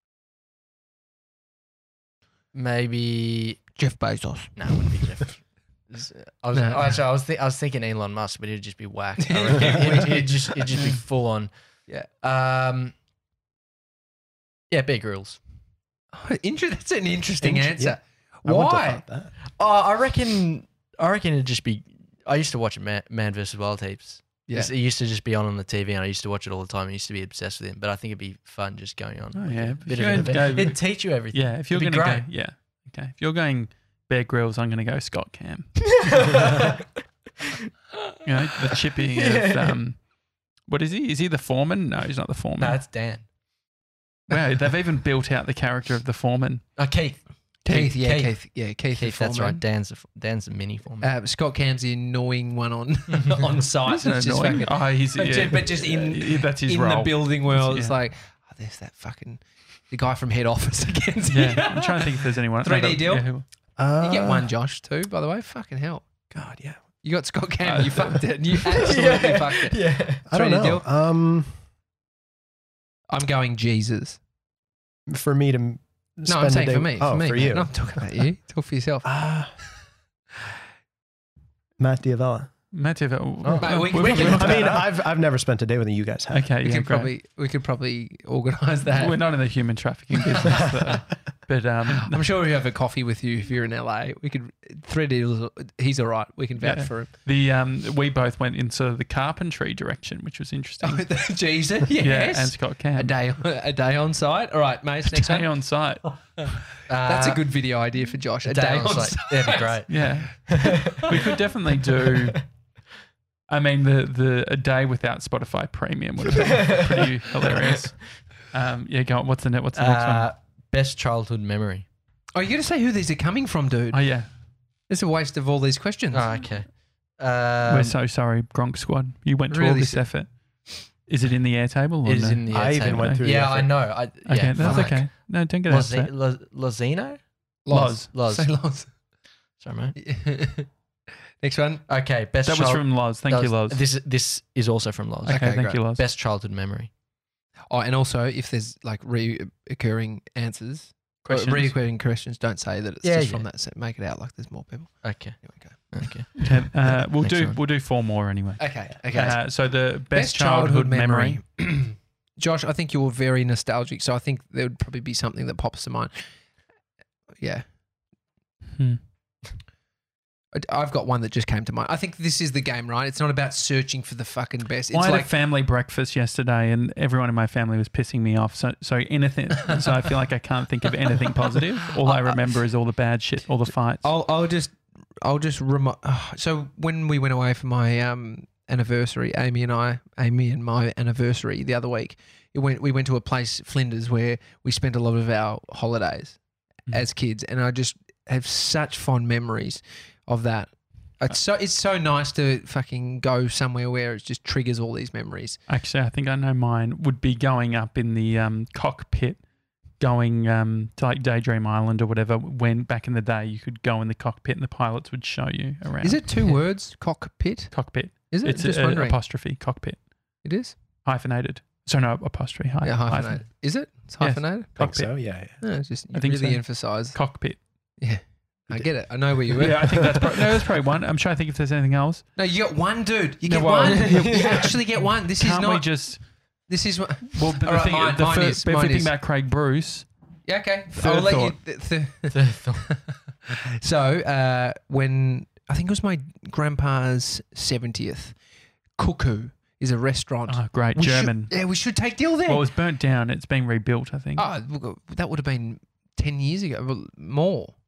[SPEAKER 4] Maybe
[SPEAKER 2] Jeff Bezos.
[SPEAKER 4] no, it wouldn't be Jeff. I was thinking Elon Musk, but it'd just be whack. I reckon it'd just be full on.
[SPEAKER 2] Yeah.
[SPEAKER 4] Bear Grylls.
[SPEAKER 2] That's an interesting answer.
[SPEAKER 3] I wouldn't have
[SPEAKER 2] Why?
[SPEAKER 3] thought that.
[SPEAKER 4] I reckon it'd just be. I used to watch Man vs Wild heaps.
[SPEAKER 2] Yeah.
[SPEAKER 4] It used to just be on the TV, and I used to watch it all the time. I used to be obsessed with him, but I think it'd be fun just going on.
[SPEAKER 1] Oh, yeah.
[SPEAKER 4] Bit of an event. It'd teach you everything.
[SPEAKER 1] Yeah, if you're
[SPEAKER 4] It'd
[SPEAKER 1] going
[SPEAKER 4] be
[SPEAKER 1] to
[SPEAKER 4] great.
[SPEAKER 1] go, yeah, okay. If you're going Bear Grylls, I'm going to go Scott Cam. You know, the chippy of what is he? Is he the foreman? No, he's not the foreman.
[SPEAKER 4] No, that's Dan.
[SPEAKER 1] Wow, they've even built out the character of the foreman.
[SPEAKER 4] Keith.
[SPEAKER 2] Keith.
[SPEAKER 4] Keith,
[SPEAKER 2] the
[SPEAKER 4] that's right.
[SPEAKER 2] foreman.
[SPEAKER 4] Dan's the mini foreman.
[SPEAKER 2] Scott Cam's the annoying one on on site.
[SPEAKER 1] Isn't it
[SPEAKER 2] It's just
[SPEAKER 1] annoying?
[SPEAKER 2] fucking-
[SPEAKER 1] He's
[SPEAKER 2] but just in
[SPEAKER 1] that's his
[SPEAKER 2] in
[SPEAKER 1] role.
[SPEAKER 2] the building world, it's
[SPEAKER 1] Yeah.
[SPEAKER 2] like, there's that fucking the guy from head office again.
[SPEAKER 1] Yeah, I'm trying to think if there's anyone.
[SPEAKER 2] 3D deal?
[SPEAKER 1] Yeah,
[SPEAKER 2] You get one, Josh, too. By the way, fucking hell,
[SPEAKER 3] God, yeah.
[SPEAKER 2] you got Scott Cam. You fucked it. You absolutely fucked it.
[SPEAKER 4] Yeah.
[SPEAKER 3] I don't
[SPEAKER 2] 3D
[SPEAKER 3] know.
[SPEAKER 2] deal? I'm going Jesus.
[SPEAKER 3] For me to
[SPEAKER 2] No,
[SPEAKER 3] spend
[SPEAKER 2] I'm saying
[SPEAKER 3] a day,
[SPEAKER 2] for me.
[SPEAKER 3] Oh,
[SPEAKER 2] for me.
[SPEAKER 3] for
[SPEAKER 2] mate.
[SPEAKER 3] you.
[SPEAKER 2] No, I'm talking about you. Talk for yourself.
[SPEAKER 3] Matt Diavella.
[SPEAKER 1] Matthew,
[SPEAKER 2] Mate, we
[SPEAKER 1] we've
[SPEAKER 2] can-
[SPEAKER 1] looked
[SPEAKER 3] I mean,
[SPEAKER 1] at that.
[SPEAKER 3] I've never spent a day with you guys. Have.
[SPEAKER 1] Okay,
[SPEAKER 2] we
[SPEAKER 1] yeah,
[SPEAKER 2] could probably organise that.
[SPEAKER 1] We're not in the human trafficking business, though. But
[SPEAKER 2] I'm sure we have a coffee with you if you're in LA. We could 3D deals. He's all right. We can vouch
[SPEAKER 1] Yeah.
[SPEAKER 2] for him.
[SPEAKER 1] the we both went in sort of the carpentry direction, which was interesting.
[SPEAKER 2] Jesus,
[SPEAKER 1] Yeah,
[SPEAKER 2] yes.
[SPEAKER 1] and Scott Cam.
[SPEAKER 2] a day on site. All right, mate. Next
[SPEAKER 1] Day
[SPEAKER 2] one.
[SPEAKER 1] on site.
[SPEAKER 2] That's a good video idea for Josh. A day on site.
[SPEAKER 4] That'd be great.
[SPEAKER 1] Yeah, we could definitely do. I mean, the a day without Spotify Premium would have been pretty hilarious. Yeah, go on. What's the next one?
[SPEAKER 4] Best childhood memory.
[SPEAKER 2] Oh, you got to say who these are coming from, dude.
[SPEAKER 1] Oh yeah,
[SPEAKER 2] It's a waste of all these questions.
[SPEAKER 4] Oh, okay.
[SPEAKER 1] we're so sorry, Gronk Squad. You went to all
[SPEAKER 2] really
[SPEAKER 1] this effort. Is it in the Airtable?
[SPEAKER 4] It is in the
[SPEAKER 3] I even
[SPEAKER 4] table.
[SPEAKER 3] went through the
[SPEAKER 4] Yeah,
[SPEAKER 3] effort.
[SPEAKER 4] I know.
[SPEAKER 1] Okay, that's
[SPEAKER 4] fuck.
[SPEAKER 1] okay. No, don't get upset.
[SPEAKER 4] Lozino?
[SPEAKER 1] Loz.
[SPEAKER 4] Loz.
[SPEAKER 2] Say Loz.
[SPEAKER 4] Sorry, mate.
[SPEAKER 2] Next one.
[SPEAKER 4] Okay, best
[SPEAKER 1] That was from Loz. Thank you, Loz.
[SPEAKER 4] This is also from Loz.
[SPEAKER 1] Okay,
[SPEAKER 2] Okay,
[SPEAKER 1] thank
[SPEAKER 2] great.
[SPEAKER 1] you, Loz.
[SPEAKER 4] Best childhood memory.
[SPEAKER 2] Oh, and also, if there's like reoccurring answers,
[SPEAKER 1] Questions.
[SPEAKER 2] reoccurring questions, don't say that it's
[SPEAKER 4] Yeah,
[SPEAKER 2] just
[SPEAKER 4] yeah.
[SPEAKER 2] from that set. Make it out like there's more people.
[SPEAKER 4] Okay.
[SPEAKER 2] Anyway, go.
[SPEAKER 4] Okay.
[SPEAKER 1] Okay, we'll
[SPEAKER 4] Next
[SPEAKER 1] do
[SPEAKER 4] one.
[SPEAKER 1] we'll do 4 more anyway.
[SPEAKER 2] Okay.
[SPEAKER 1] So the best childhood memory.
[SPEAKER 2] Josh, I think you're very nostalgic, so I think there would probably be something that pops to mind. Yeah.
[SPEAKER 1] Hmm.
[SPEAKER 2] I've got one that just came to mind. I think this is the game, right? It's not about searching for the fucking best. It's
[SPEAKER 1] I had
[SPEAKER 2] like
[SPEAKER 1] a family breakfast yesterday, and everyone in my family was pissing me off. So anything. So I feel like I can't think of anything positive. All I remember is all the bad shit, all the fights.
[SPEAKER 2] I'll just remind. So when we went away for my anniversary, Amy and my anniversary the other week, we went to a place, Flinders, where we spent a lot of our holidays as kids, and I just have such fond memories of that. It's so nice to fucking go somewhere where it just triggers all these memories.
[SPEAKER 1] Actually, I think I know mine would be going up in the cockpit, going to like Daydream Island or whatever. When back in the day, you could go in the cockpit and the pilots would show you around.
[SPEAKER 2] Is it 2 words? Cockpit?
[SPEAKER 1] Cockpit?
[SPEAKER 2] Is it?
[SPEAKER 1] It's
[SPEAKER 2] Just
[SPEAKER 1] a
[SPEAKER 2] wondering.
[SPEAKER 1] apostrophe cockpit,
[SPEAKER 2] It is?
[SPEAKER 1] hyphenated. So no apostrophe.
[SPEAKER 2] Yeah, hyphenated. Is it? It's
[SPEAKER 1] Yes.
[SPEAKER 2] hyphenated?
[SPEAKER 3] I think
[SPEAKER 1] Cockpit.
[SPEAKER 3] so. Yeah.
[SPEAKER 2] No, it's just you
[SPEAKER 1] I think
[SPEAKER 2] really
[SPEAKER 1] so.
[SPEAKER 2] emphasise.
[SPEAKER 1] Cockpit.
[SPEAKER 2] Yeah, I get it. I know where you were.
[SPEAKER 1] Yeah, I think that's probably one. I'm trying to think if there's anything else.
[SPEAKER 2] No, you got one, dude. You
[SPEAKER 1] No,
[SPEAKER 2] get
[SPEAKER 1] well,
[SPEAKER 2] one. You actually get one. This
[SPEAKER 1] Can't
[SPEAKER 2] is
[SPEAKER 1] we
[SPEAKER 2] not.
[SPEAKER 1] just?
[SPEAKER 2] This is what.
[SPEAKER 1] Well, the
[SPEAKER 2] All right,
[SPEAKER 1] thing,
[SPEAKER 2] mine-
[SPEAKER 1] the
[SPEAKER 2] mine
[SPEAKER 1] first,
[SPEAKER 2] is-
[SPEAKER 1] but if
[SPEAKER 2] mine
[SPEAKER 1] we think
[SPEAKER 2] is.
[SPEAKER 1] about Craig Bruce,
[SPEAKER 2] Yeah, okay.
[SPEAKER 1] Third
[SPEAKER 2] I'll let
[SPEAKER 1] thought.
[SPEAKER 2] you. So when I think it was my grandpa's 70th, Cuckoo is a restaurant.
[SPEAKER 1] oh, great,
[SPEAKER 2] We should-
[SPEAKER 1] German.
[SPEAKER 2] yeah, we should take Dill there.
[SPEAKER 1] Well, it was burnt down. It's been rebuilt, I think.
[SPEAKER 2] Oh, that would have been 10 years ago, well, more.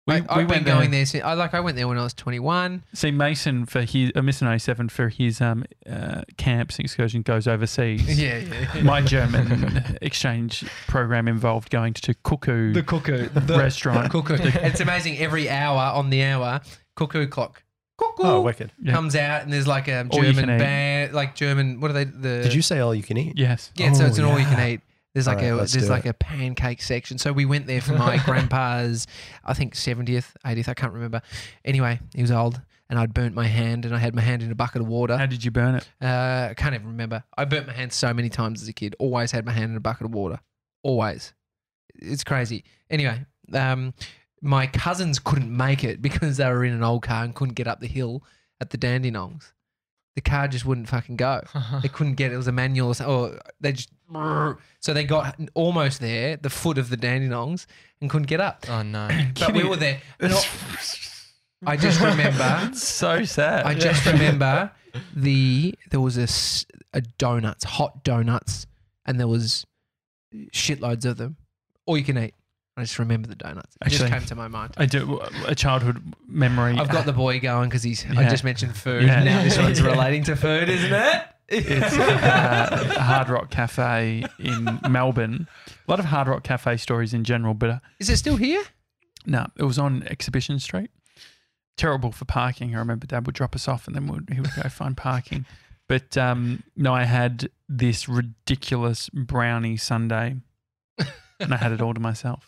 [SPEAKER 2] I've been
[SPEAKER 1] went
[SPEAKER 2] going there since, I went there when I was 21.
[SPEAKER 1] See, Mason for his Mr. 97 for his camps excursion goes overseas.
[SPEAKER 2] Yeah.
[SPEAKER 1] My German exchange program involved going to Cuckoo,
[SPEAKER 2] The Cuckoo.
[SPEAKER 1] restaurant.
[SPEAKER 2] Cuckoo. And it's amazing. Every hour on the hour, Cuckoo clock. Cuckoo.
[SPEAKER 3] Oh, wicked.
[SPEAKER 1] Yeah.
[SPEAKER 2] Comes out and there's like a
[SPEAKER 1] All you
[SPEAKER 2] German
[SPEAKER 1] can eat.
[SPEAKER 2] band, like German. What are they?
[SPEAKER 3] Did you say all you can eat?
[SPEAKER 1] Yes.
[SPEAKER 2] Yeah, so
[SPEAKER 3] Oh,
[SPEAKER 2] it's an all you can
[SPEAKER 3] yeah.
[SPEAKER 2] eat. There's like
[SPEAKER 3] All right, let's do
[SPEAKER 2] a pancake section. So we went there for my grandpa's, I think 70th, 80th, I can't remember. Anyway, he was old and I'd burnt my hand and I had my hand in a bucket of water.
[SPEAKER 1] How did you burn it?
[SPEAKER 2] I can't even remember. I burnt my hand so many times as a kid. Always had my hand in a bucket of water. Always. It's crazy. Anyway, my cousins couldn't make it because they were in an old car and couldn't get up the hill at the Dandenongs. The car just wouldn't fucking go. They couldn't get it. It was a manual or they just... So they got almost there, the foot of the Dandenongs, and couldn't get up.
[SPEAKER 4] Oh no.
[SPEAKER 2] But we were there. I just remember...
[SPEAKER 1] It's so sad.
[SPEAKER 2] I just remember there was a donuts, hot donuts, and there was shitloads of them. All you can eat. I just remember the donuts. It
[SPEAKER 1] Actually,
[SPEAKER 2] just came to my mind.
[SPEAKER 1] I do a childhood memory.
[SPEAKER 2] I've got the boy going because I
[SPEAKER 1] Yeah.
[SPEAKER 2] just mentioned food.
[SPEAKER 1] Yeah.
[SPEAKER 2] Now this one's relating to food, isn't it?
[SPEAKER 1] It's Hard Rock Cafe in Melbourne. A lot of Hard Rock Cafe stories in general, but
[SPEAKER 2] Is it still here?
[SPEAKER 1] no, it was on Exhibition Street. Terrible for parking. I remember Dad would drop us off and then he would go find parking. But no, I had this ridiculous brownie sundae and I had it all to myself.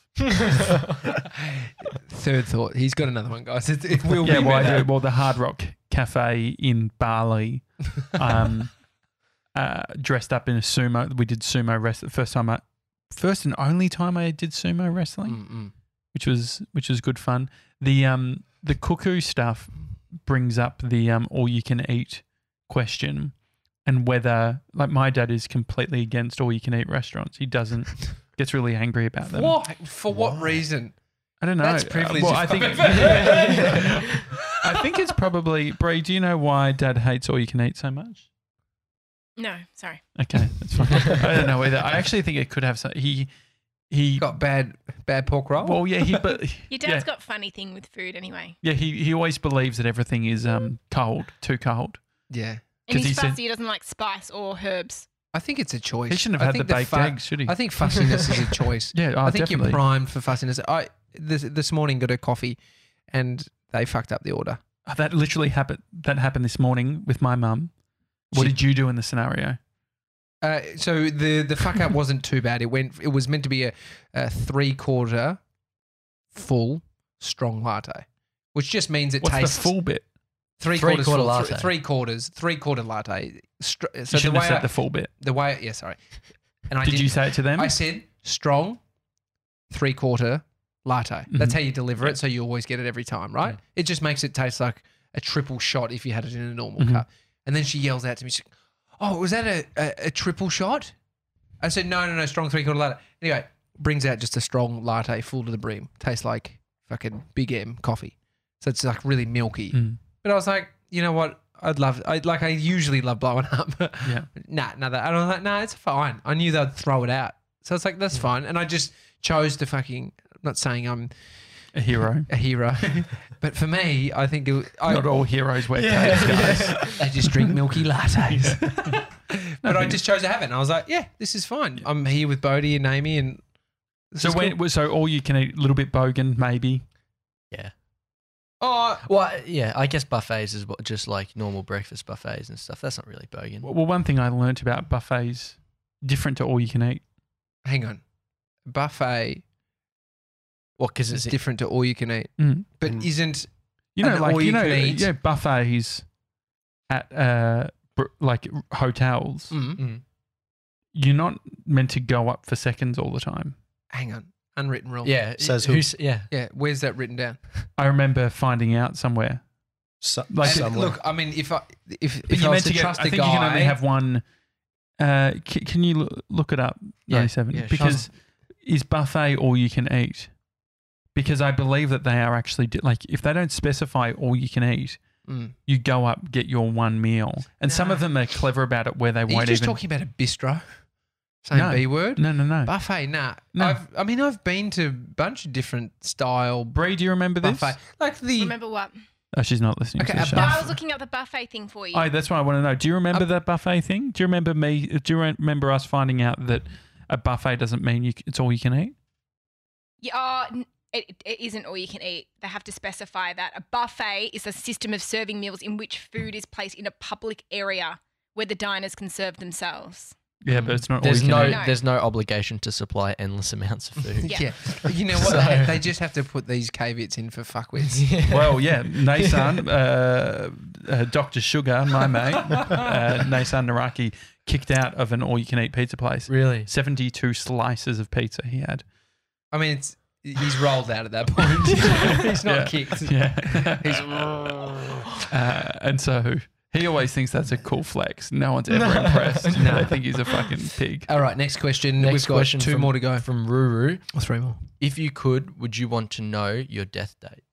[SPEAKER 2] Third thought. He's got another one, guys. It will
[SPEAKER 1] Yeah,
[SPEAKER 2] be
[SPEAKER 1] well, I
[SPEAKER 2] better.
[SPEAKER 1] do. Well, the Hard Rock Cafe in Bali, dressed up in a sumo. We did sumo wrestling. First and only time I did sumo wrestling, which was good fun. The Cuckoo stuff brings up the all you can eat question, and whether like my dad is completely against all you can eat restaurants. He doesn't. Gets really angry about them.
[SPEAKER 2] Why? For what reason?
[SPEAKER 1] I don't know.
[SPEAKER 2] That's privilege.
[SPEAKER 1] Well, I think I think it's probably Bree. Do you know why Dad hates all you can eat so much?
[SPEAKER 5] No, sorry.
[SPEAKER 1] Okay, that's fine. I don't know either. I actually think it could have some. He
[SPEAKER 2] Got bad pork roll?
[SPEAKER 1] well, yeah, but
[SPEAKER 5] Your dad's got funny thing with food anyway.
[SPEAKER 1] yeah, he always believes that everything is cold, too cold.
[SPEAKER 2] Yeah.
[SPEAKER 5] And
[SPEAKER 1] 'Cause
[SPEAKER 5] he's
[SPEAKER 1] he said-
[SPEAKER 5] fussy, he doesn't like spice or herbs.
[SPEAKER 2] I think it's a choice.
[SPEAKER 1] He shouldn't
[SPEAKER 2] I
[SPEAKER 1] have had
[SPEAKER 2] think
[SPEAKER 1] the baked eggs, should he?
[SPEAKER 2] I think fussiness is a choice.
[SPEAKER 1] Yeah, oh,
[SPEAKER 2] I think
[SPEAKER 1] definitely.
[SPEAKER 2] you're primed for fussiness. I this morning got a coffee and they fucked up the order.
[SPEAKER 1] Oh, that literally happened. That happened this morning with my mum. What
[SPEAKER 2] She-
[SPEAKER 1] did you do in the scenario?
[SPEAKER 2] So the fuck up wasn't too bad. It was meant to be a 3/4 full strong latte, which just means it
[SPEAKER 1] What's
[SPEAKER 2] tastes
[SPEAKER 1] the full bit?
[SPEAKER 2] 3/4 full,
[SPEAKER 4] latte.
[SPEAKER 2] 3/4 latte. So
[SPEAKER 1] You
[SPEAKER 2] the
[SPEAKER 1] shouldn't
[SPEAKER 2] way
[SPEAKER 1] have said the full bit.
[SPEAKER 2] sorry. And I
[SPEAKER 1] Did you say it to them?
[SPEAKER 2] I said strong 3/4 latte. That's
[SPEAKER 1] Mhm.
[SPEAKER 2] how you deliver it, so you always get it every time, right? It just makes it taste like a triple shot if you had it in a normal
[SPEAKER 1] Mhm.
[SPEAKER 2] cup. And then she yells out to me, she's like, "Oh, was that a triple shot?" I said, No, strong 3/4 latte. Anyway, brings out just a strong latte full to the brim. Tastes like fucking Big M coffee. So it's like really milky.
[SPEAKER 1] Mm.
[SPEAKER 2] But I was like, you know what? I usually love blowing up.
[SPEAKER 1] Yeah.
[SPEAKER 2] And I was like, nah, it's fine. I knew they'd throw it out. So it's like, that's fine. And I just chose to fucking, I'm not saying I'm
[SPEAKER 1] A hero.
[SPEAKER 2] a hero, but for me, I think
[SPEAKER 1] Not all heroes wear capes, guys.
[SPEAKER 2] they just drink milky lattes. But I
[SPEAKER 1] Nothing.
[SPEAKER 2] just chose to have it. And I was like, yeah, this is fine. I'm here with Bodie and Amy and this
[SPEAKER 1] So
[SPEAKER 2] is
[SPEAKER 1] when
[SPEAKER 2] cool.
[SPEAKER 1] so all you can eat, a little bit bogan, maybe.
[SPEAKER 4] Yeah.
[SPEAKER 2] Oh,
[SPEAKER 4] Well, yeah, I guess buffets is just like normal breakfast buffets and stuff. That's not really bogan.
[SPEAKER 1] Well, one thing I learnt about buffets, different to all you can eat.
[SPEAKER 2] hang on. Buffet
[SPEAKER 4] Well, because
[SPEAKER 2] is
[SPEAKER 4] it's
[SPEAKER 2] different to all you can eat.
[SPEAKER 1] Mm.
[SPEAKER 2] But
[SPEAKER 3] Mm.
[SPEAKER 2] isn't
[SPEAKER 1] You know,
[SPEAKER 2] And
[SPEAKER 1] like
[SPEAKER 2] all you can eat.
[SPEAKER 1] yeah, buffets at like hotels.
[SPEAKER 2] Mm.
[SPEAKER 1] You're not meant to go up for seconds all the time.
[SPEAKER 2] Hang on. Unwritten rule.
[SPEAKER 4] yeah.
[SPEAKER 3] Says who?
[SPEAKER 4] who's yeah.
[SPEAKER 2] Yeah. Where's that written down?
[SPEAKER 1] I remember finding out somewhere. Like,
[SPEAKER 2] And
[SPEAKER 3] somewhere.
[SPEAKER 2] look, I mean, if
[SPEAKER 1] But
[SPEAKER 2] I
[SPEAKER 1] you're
[SPEAKER 2] was
[SPEAKER 1] meant
[SPEAKER 2] to
[SPEAKER 1] to
[SPEAKER 2] trust
[SPEAKER 1] I
[SPEAKER 2] a
[SPEAKER 1] think
[SPEAKER 2] guy,
[SPEAKER 1] you can only have one. Can you look it up?
[SPEAKER 2] Yeah,
[SPEAKER 1] 97.
[SPEAKER 2] yeah, sure.
[SPEAKER 1] Because is buffet all you can eat? Because I believe that they are actually like if they don't specify all you can eat,
[SPEAKER 2] Mm.
[SPEAKER 1] you go up, get your one meal, and some
[SPEAKER 2] Nah.
[SPEAKER 1] of them are clever about it where they
[SPEAKER 2] Are you
[SPEAKER 1] won't
[SPEAKER 2] just
[SPEAKER 1] even.
[SPEAKER 2] talking about a bistro? Same
[SPEAKER 1] No.
[SPEAKER 2] B word.
[SPEAKER 1] No.
[SPEAKER 2] Buffet, nah.
[SPEAKER 1] No.
[SPEAKER 2] I've been to a bunch of different style
[SPEAKER 1] Bree, do you remember this?
[SPEAKER 2] buffet. Like the
[SPEAKER 5] Remember what?
[SPEAKER 1] Oh, she's not listening
[SPEAKER 2] Okay,
[SPEAKER 1] to the
[SPEAKER 2] a
[SPEAKER 1] show.
[SPEAKER 5] No,
[SPEAKER 2] buff-
[SPEAKER 5] I was looking up the buffet thing for you.
[SPEAKER 1] Oh, that's what I want to know. Do you remember that buffet thing? Do you remember me? Do you remember us finding out that a buffet doesn't mean it's all you can eat?
[SPEAKER 5] Yeah, it isn't all you can eat. They have to specify that. A buffet is a system of serving meals in which food is placed in a public area where the diners can serve themselves.
[SPEAKER 1] Yeah, but it's not
[SPEAKER 4] There's
[SPEAKER 1] all you can
[SPEAKER 4] no,
[SPEAKER 1] eat.
[SPEAKER 4] there's no obligation to supply endless amounts of food.
[SPEAKER 5] Yeah.
[SPEAKER 2] You know what?
[SPEAKER 4] So-
[SPEAKER 2] They just have to put these caveats in for fuckwits.
[SPEAKER 1] Well, yeah, Nasan, Dr. Sugar, my mate, Nasan Naraki, kicked out of an all-you-can-eat pizza place.
[SPEAKER 4] Really?
[SPEAKER 1] 72 slices of pizza he had.
[SPEAKER 2] I mean, he's rolled out at that point. He's not
[SPEAKER 1] Yeah.
[SPEAKER 2] kicked.
[SPEAKER 1] Yeah.
[SPEAKER 2] He's
[SPEAKER 1] And so he always thinks that's a cool flex. No one's ever impressed.
[SPEAKER 2] No.
[SPEAKER 1] They think he's a fucking pig.
[SPEAKER 2] all right. Next question.
[SPEAKER 4] Next
[SPEAKER 2] We've got
[SPEAKER 4] question
[SPEAKER 2] two
[SPEAKER 4] from-
[SPEAKER 2] more to go.
[SPEAKER 4] From Ruru,
[SPEAKER 2] Or three more.
[SPEAKER 4] if you could, would you want to know your death date?